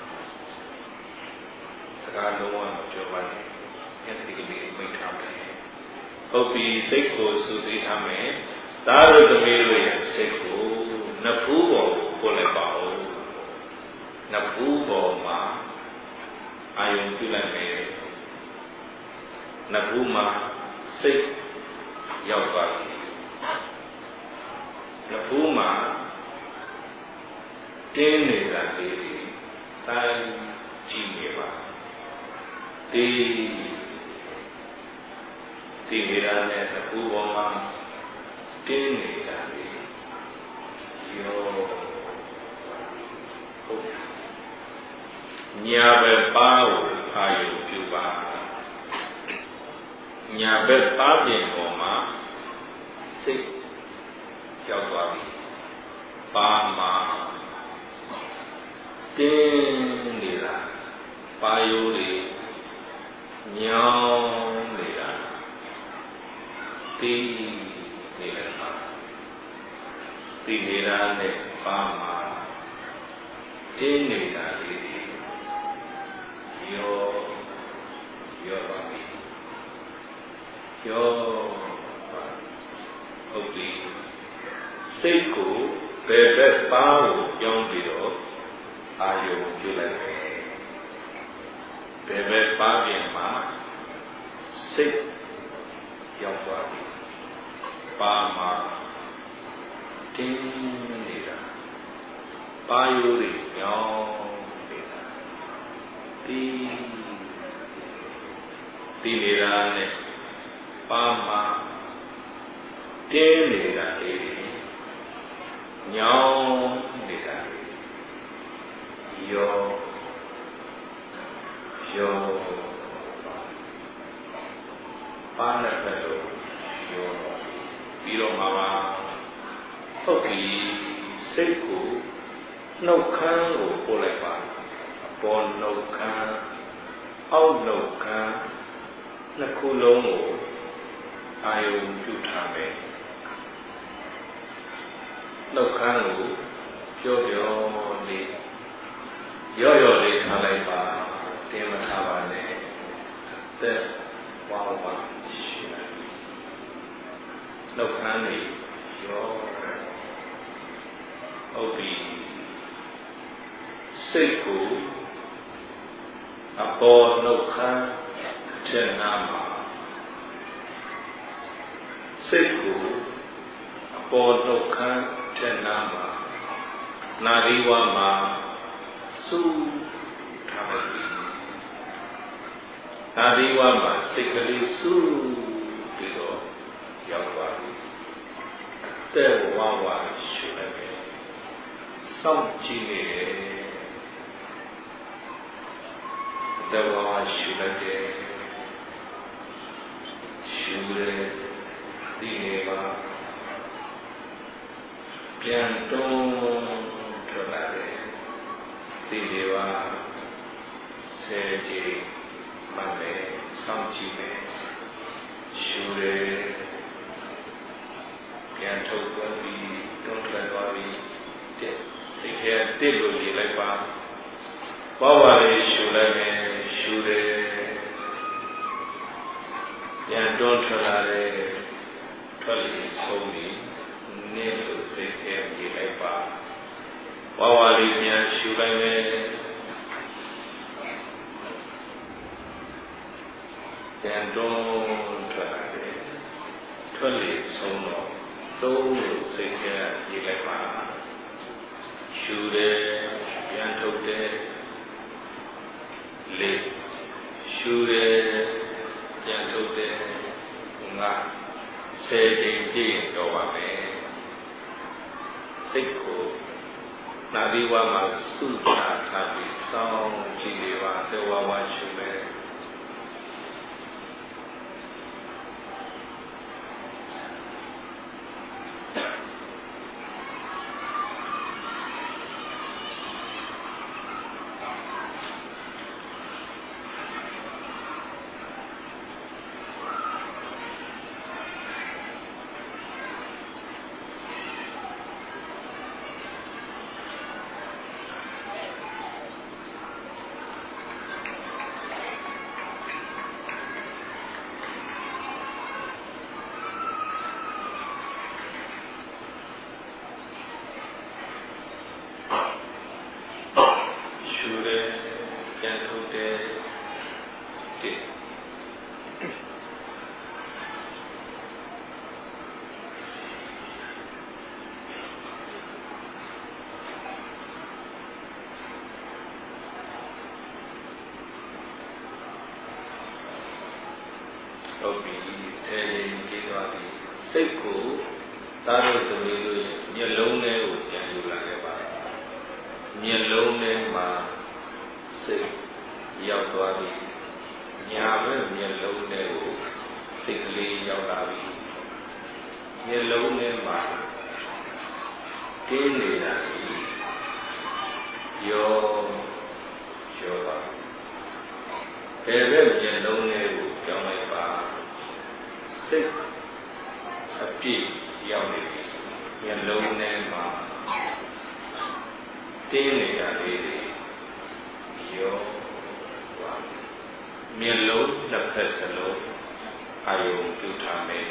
စကားလုံးဝမပြောပါနဲ့ညတိကလေးမိတ်ထားမယ်ဟုတ်ပြီစိတ်ကိုစူးစိထားမယ်ဒါတို့သမီးတို့ရဲ့စိတ်ကိုနှစ်ဖူးပေါ်ကိုပို့လိုက်ပါဦးနှစ်ဖူးပေါ်မှာအာယုံပြုလိုက်မယ်နှစ်ဖူးမှာစိတ်ရောက်သွားပြီနှစ်ဖူးမှာတင်းနေတာလေးတွေစိုင်းကြည့်နေပါဒီဒီနေတာနဲ့နှစ်ဖူးပေါ်မှာတင်းနေတာလေးရောဟုတ်ညာဘက်ပါကိုအာယုံပြုပါညာဘက်ပါပြင်ပေါ်မှာစိတ်ရောက်သွားပြီပါမှာတင်းနေတာပါယိုးတွေညောင်းနေတာတီးနေတာတီးနေတာနဲ့ပါမှာတင်းနေတာလေးတွေရောရောပါပြီရောပါဟုတ်ပြီစိတ်ကိုဘယ်ဘက်ပါကိုကြောင်းပြီးတော့အာယုံပြုလိုက်တယ်ဘယ်ဘက်ပါပြင်မှာစိတ်ရောက်သွားပြီပါမှာတင်းနေတာပါယိုးတွေညောင်းနေတာဒီဒီနေတာနဲ့ပါမှာတင်းနေတာလေးညောင်းနေတာရောရောပါနဲ့ပဲလို့ရောပြီးတော့မှာပါဟုတ်ပြီစိတ်ကိုနှုတ်ခမ်းကိုပို့လိုက်ပါအပေါ်နှုတ်ခမ်းအောက်နှုတ်ခမ်းနှစ်ခုလုံးကိုအာယုံပြုထားမယ်နှုတ်ခမ်းကိုပြောပြောလေးရော့ရော့လေးထားလိုက်ပါတင်းမထားပါနဲ့သက်ဝါဝါရှိလိုက်နှုတ်ခမ်းလေးရောဟုတ်ပြီစိတ်ကိုအပေါ်နှုတ်ခမ်းထက်နာမှာစိတ်ကိုအပေါ်နှုတ်ခမ်းထက်နာမှာနာရီဝါမှာစူးထားလိုက်ပြီနာရီဝါမှာစိတ်ကလေးစူးပြီးတော့ရောက်သွားပြီတဲ့ဝါဝါရှုလိုက်တယ်စောင့်ကြည့်နေတယ်တဲ့ဝါဝါရှုလိုက်တယ်ရှုတယ်ဒီနေပါပြန်တွန်းထွက်လာတယ်ဒီနေပါဆယ်ကြည့်မှတ်မယ်စောင့်ကြည့်မယ်ရှုတယ်ပြန်ထုတ်သွားပြီးတွန်းထွက်သွားပြီးတဲ့ဒီခဲတစ်လို့ရေးလိုက်ပါဘောဝါလေးရှုလိုက်မယ်ရှုတယ်ပြန်တွန်းထွက်လာတယ်ထွက်ပြီးဆုံးပြီးနေလို့စိတ်ထဲရေးလိုက်ပါဝါဝါလေးပြန်ရှုလိုက်မယ်ပြန်တွန်းထွက်လာတယ်ထွက်ပြီးဆုံးတော့သုံးလို့စိတ်ထဲရေးလိုက်ပါရှုတယ်ပြန်ထုတ်တယ်လေးရှုတယ်ပြန်ထုတ်တယ်ငါဆယ်ကြိမ်ကြည့်တော့ပါမယ်စိတ်ကိုနာဒီဝါမှာစုချထားပြီးစောင်းကြည့်နေပါသေဝဝါရှုမယ်တယ်ပြန်ထုတ်တယ်တိဟုတ်ပြီဆယ်ရင်ကြည့်သွားပြီစိတ်ကိုသားတို့သမီးတို့မျက်လုံးထဲကိုပြန်ယူလာခဲ့ပါမျက်လုံးထဲမှာစိတ်ရောက်သွားပြီညာဘက်မျက်လုံးထဲကိုစိတ်ကလေးရောက်လာပြီမျက်လုံးထဲမှာကင်းနေတာကြီးရောရောပါဘယ်ဘက်မျက်လုံးထဲကိုကြောင်းလိုက်ပါစိတ်အပြည့်ရောက်နေပြီမျက်လုံးထဲမှာတင်းနေတာလေးတွေရောပါမျက်လုံးတစ်ဖက်စလုံးအာယုံပြုထားမယ်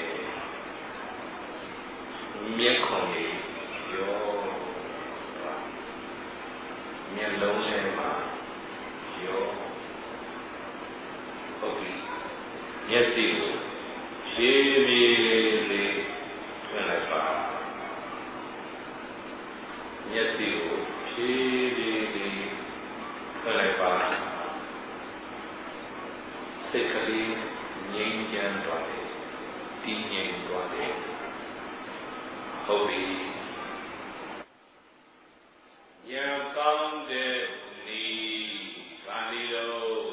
မျက်ခုံးလေးရောပါမျက်လုံးထဲမှာရောဟုတ်ပြီမျက်စိကိုဖြည်းဖြည်းလေးထွင်လိုက်ပါမျက်စိကိုဖြည်းဖြည်းလေးထွင်လိုက်ပါစိတ်ကလေးငြိမ်းချမ်းသွားတယ်တည်ငြိမ်သွားတယ်ဟုတ်ပြီဉာဏ်ကောင်းတဲ့ဤပါဠိတော်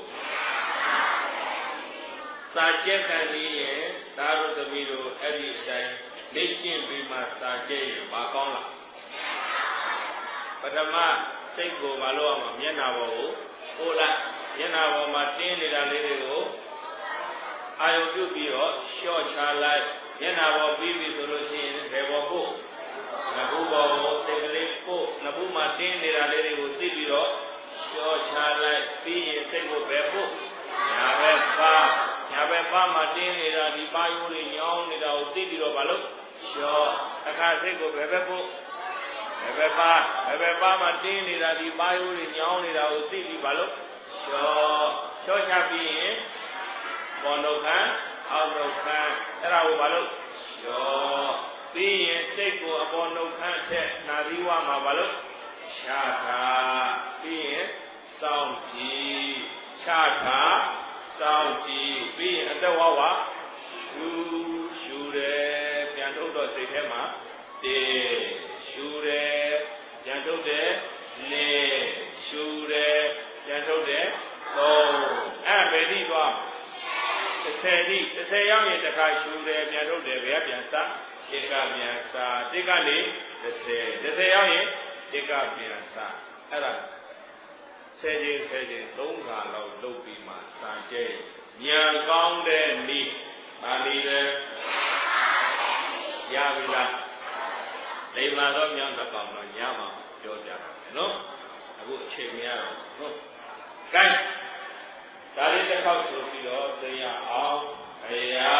စာကျက်ခံနေရဲ့သာရသမီးတို့အဲ့ဒီအတိုင်းလေ့ကျင့်ပြီးမှစာကျက်ရင်ဘာကောင်းလားပထမစိတ်ကိုမလို့အောင်မျက်နှာပေါ်ကိုပို့လိုက်မျက်နှာပေါ်မှာတင်းနေတာလေးတွေကိုအာယုပြုပြီးတော့လျှော့ချလိုက်မျက်နှာပေါ်ပြီးပြီဆိုလို့ရှိရင်ဘယ်ပေါ်ပို့နဖူးပေါ်ကိုစိတ်ကလေးပို့နဖူးမှာတင်းနေတာလေးတွေကိုသိပြီးတော့လျှော့ချလိုက်ပြီးရင်စိတ်ကိုဘယ်ပို့ညာဘက်ပါညာဘက်ပါမှာတင်းနေတာဒီပါယိုးတွေညောင်းနေတာကိုသိပြီးတော့ဘာလို့လျှော့အခါစိတ်ကိုဘယ်ဘက်ပို့ဘယ်ဘက်ပါဘယ်ဘက်ပါမှာတင်းနေတာဒီပါယိုးတွေညောင်းနေတာကိုသိပြီးဘာလို့လျှော့လျှော့ချပြီးရင်ဘောနုခံအောက်နုခံအဲ့ဒါကိုဘာလို့လျှော့ပြီးရင်စိတ်ကိုအပေါ်နုခံထက်နာသီဝမှာဘာလို့ချတာပြီးရင်စောင့်ကြည့်ချတာစောင့်ကြည့်ပြီးရင်အသက်ဝဝရှူရှူတယ်ပြန်ထုတ်တော့စိတ်ထဲမှာတေရှူတယ်ပြန်ထုတ်တယ်နေရှူတယ်ပြန်ထုတ်တယ်သုံးအဲ့ဘယ်တိသွားတစ်ဆယ်တိတစ်ဆယ်ရောက်ရင်တစ်ခါရှူတယ်ပြန်ထုတ်တယ်ဘယ်ကပြန်စတစ်ကပြန်စတစ်ကလေတစ်ဆယ်တစ်ဆယ်ရောက်ရင်တစ်ကပြန်စအဲ့ဒါဆယ်ချိန်ဆယ်ချိန်သုံးခါလောက်လုပ်ပြီးမှစာကျဲဉာဏ်ကောင်းတဲ့ဤပါဠိလေရပြီလားလိမ္မာတော့မြောင်းတစ်ကောင်တော့ညမှာပြောကြတာပဲနော်အခုအချိန်မရတော့ဟုတ်ကဲဒါလေးတစ်ခေါက်ဆိုပြီးတော့သိရအောင်အရာ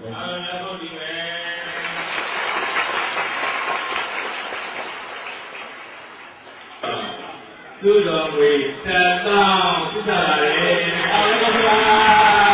အာရဘုဒ္ဓိမေသူတော်ဝေတတောင်းပြကြလာတယ်အားလုံးပါ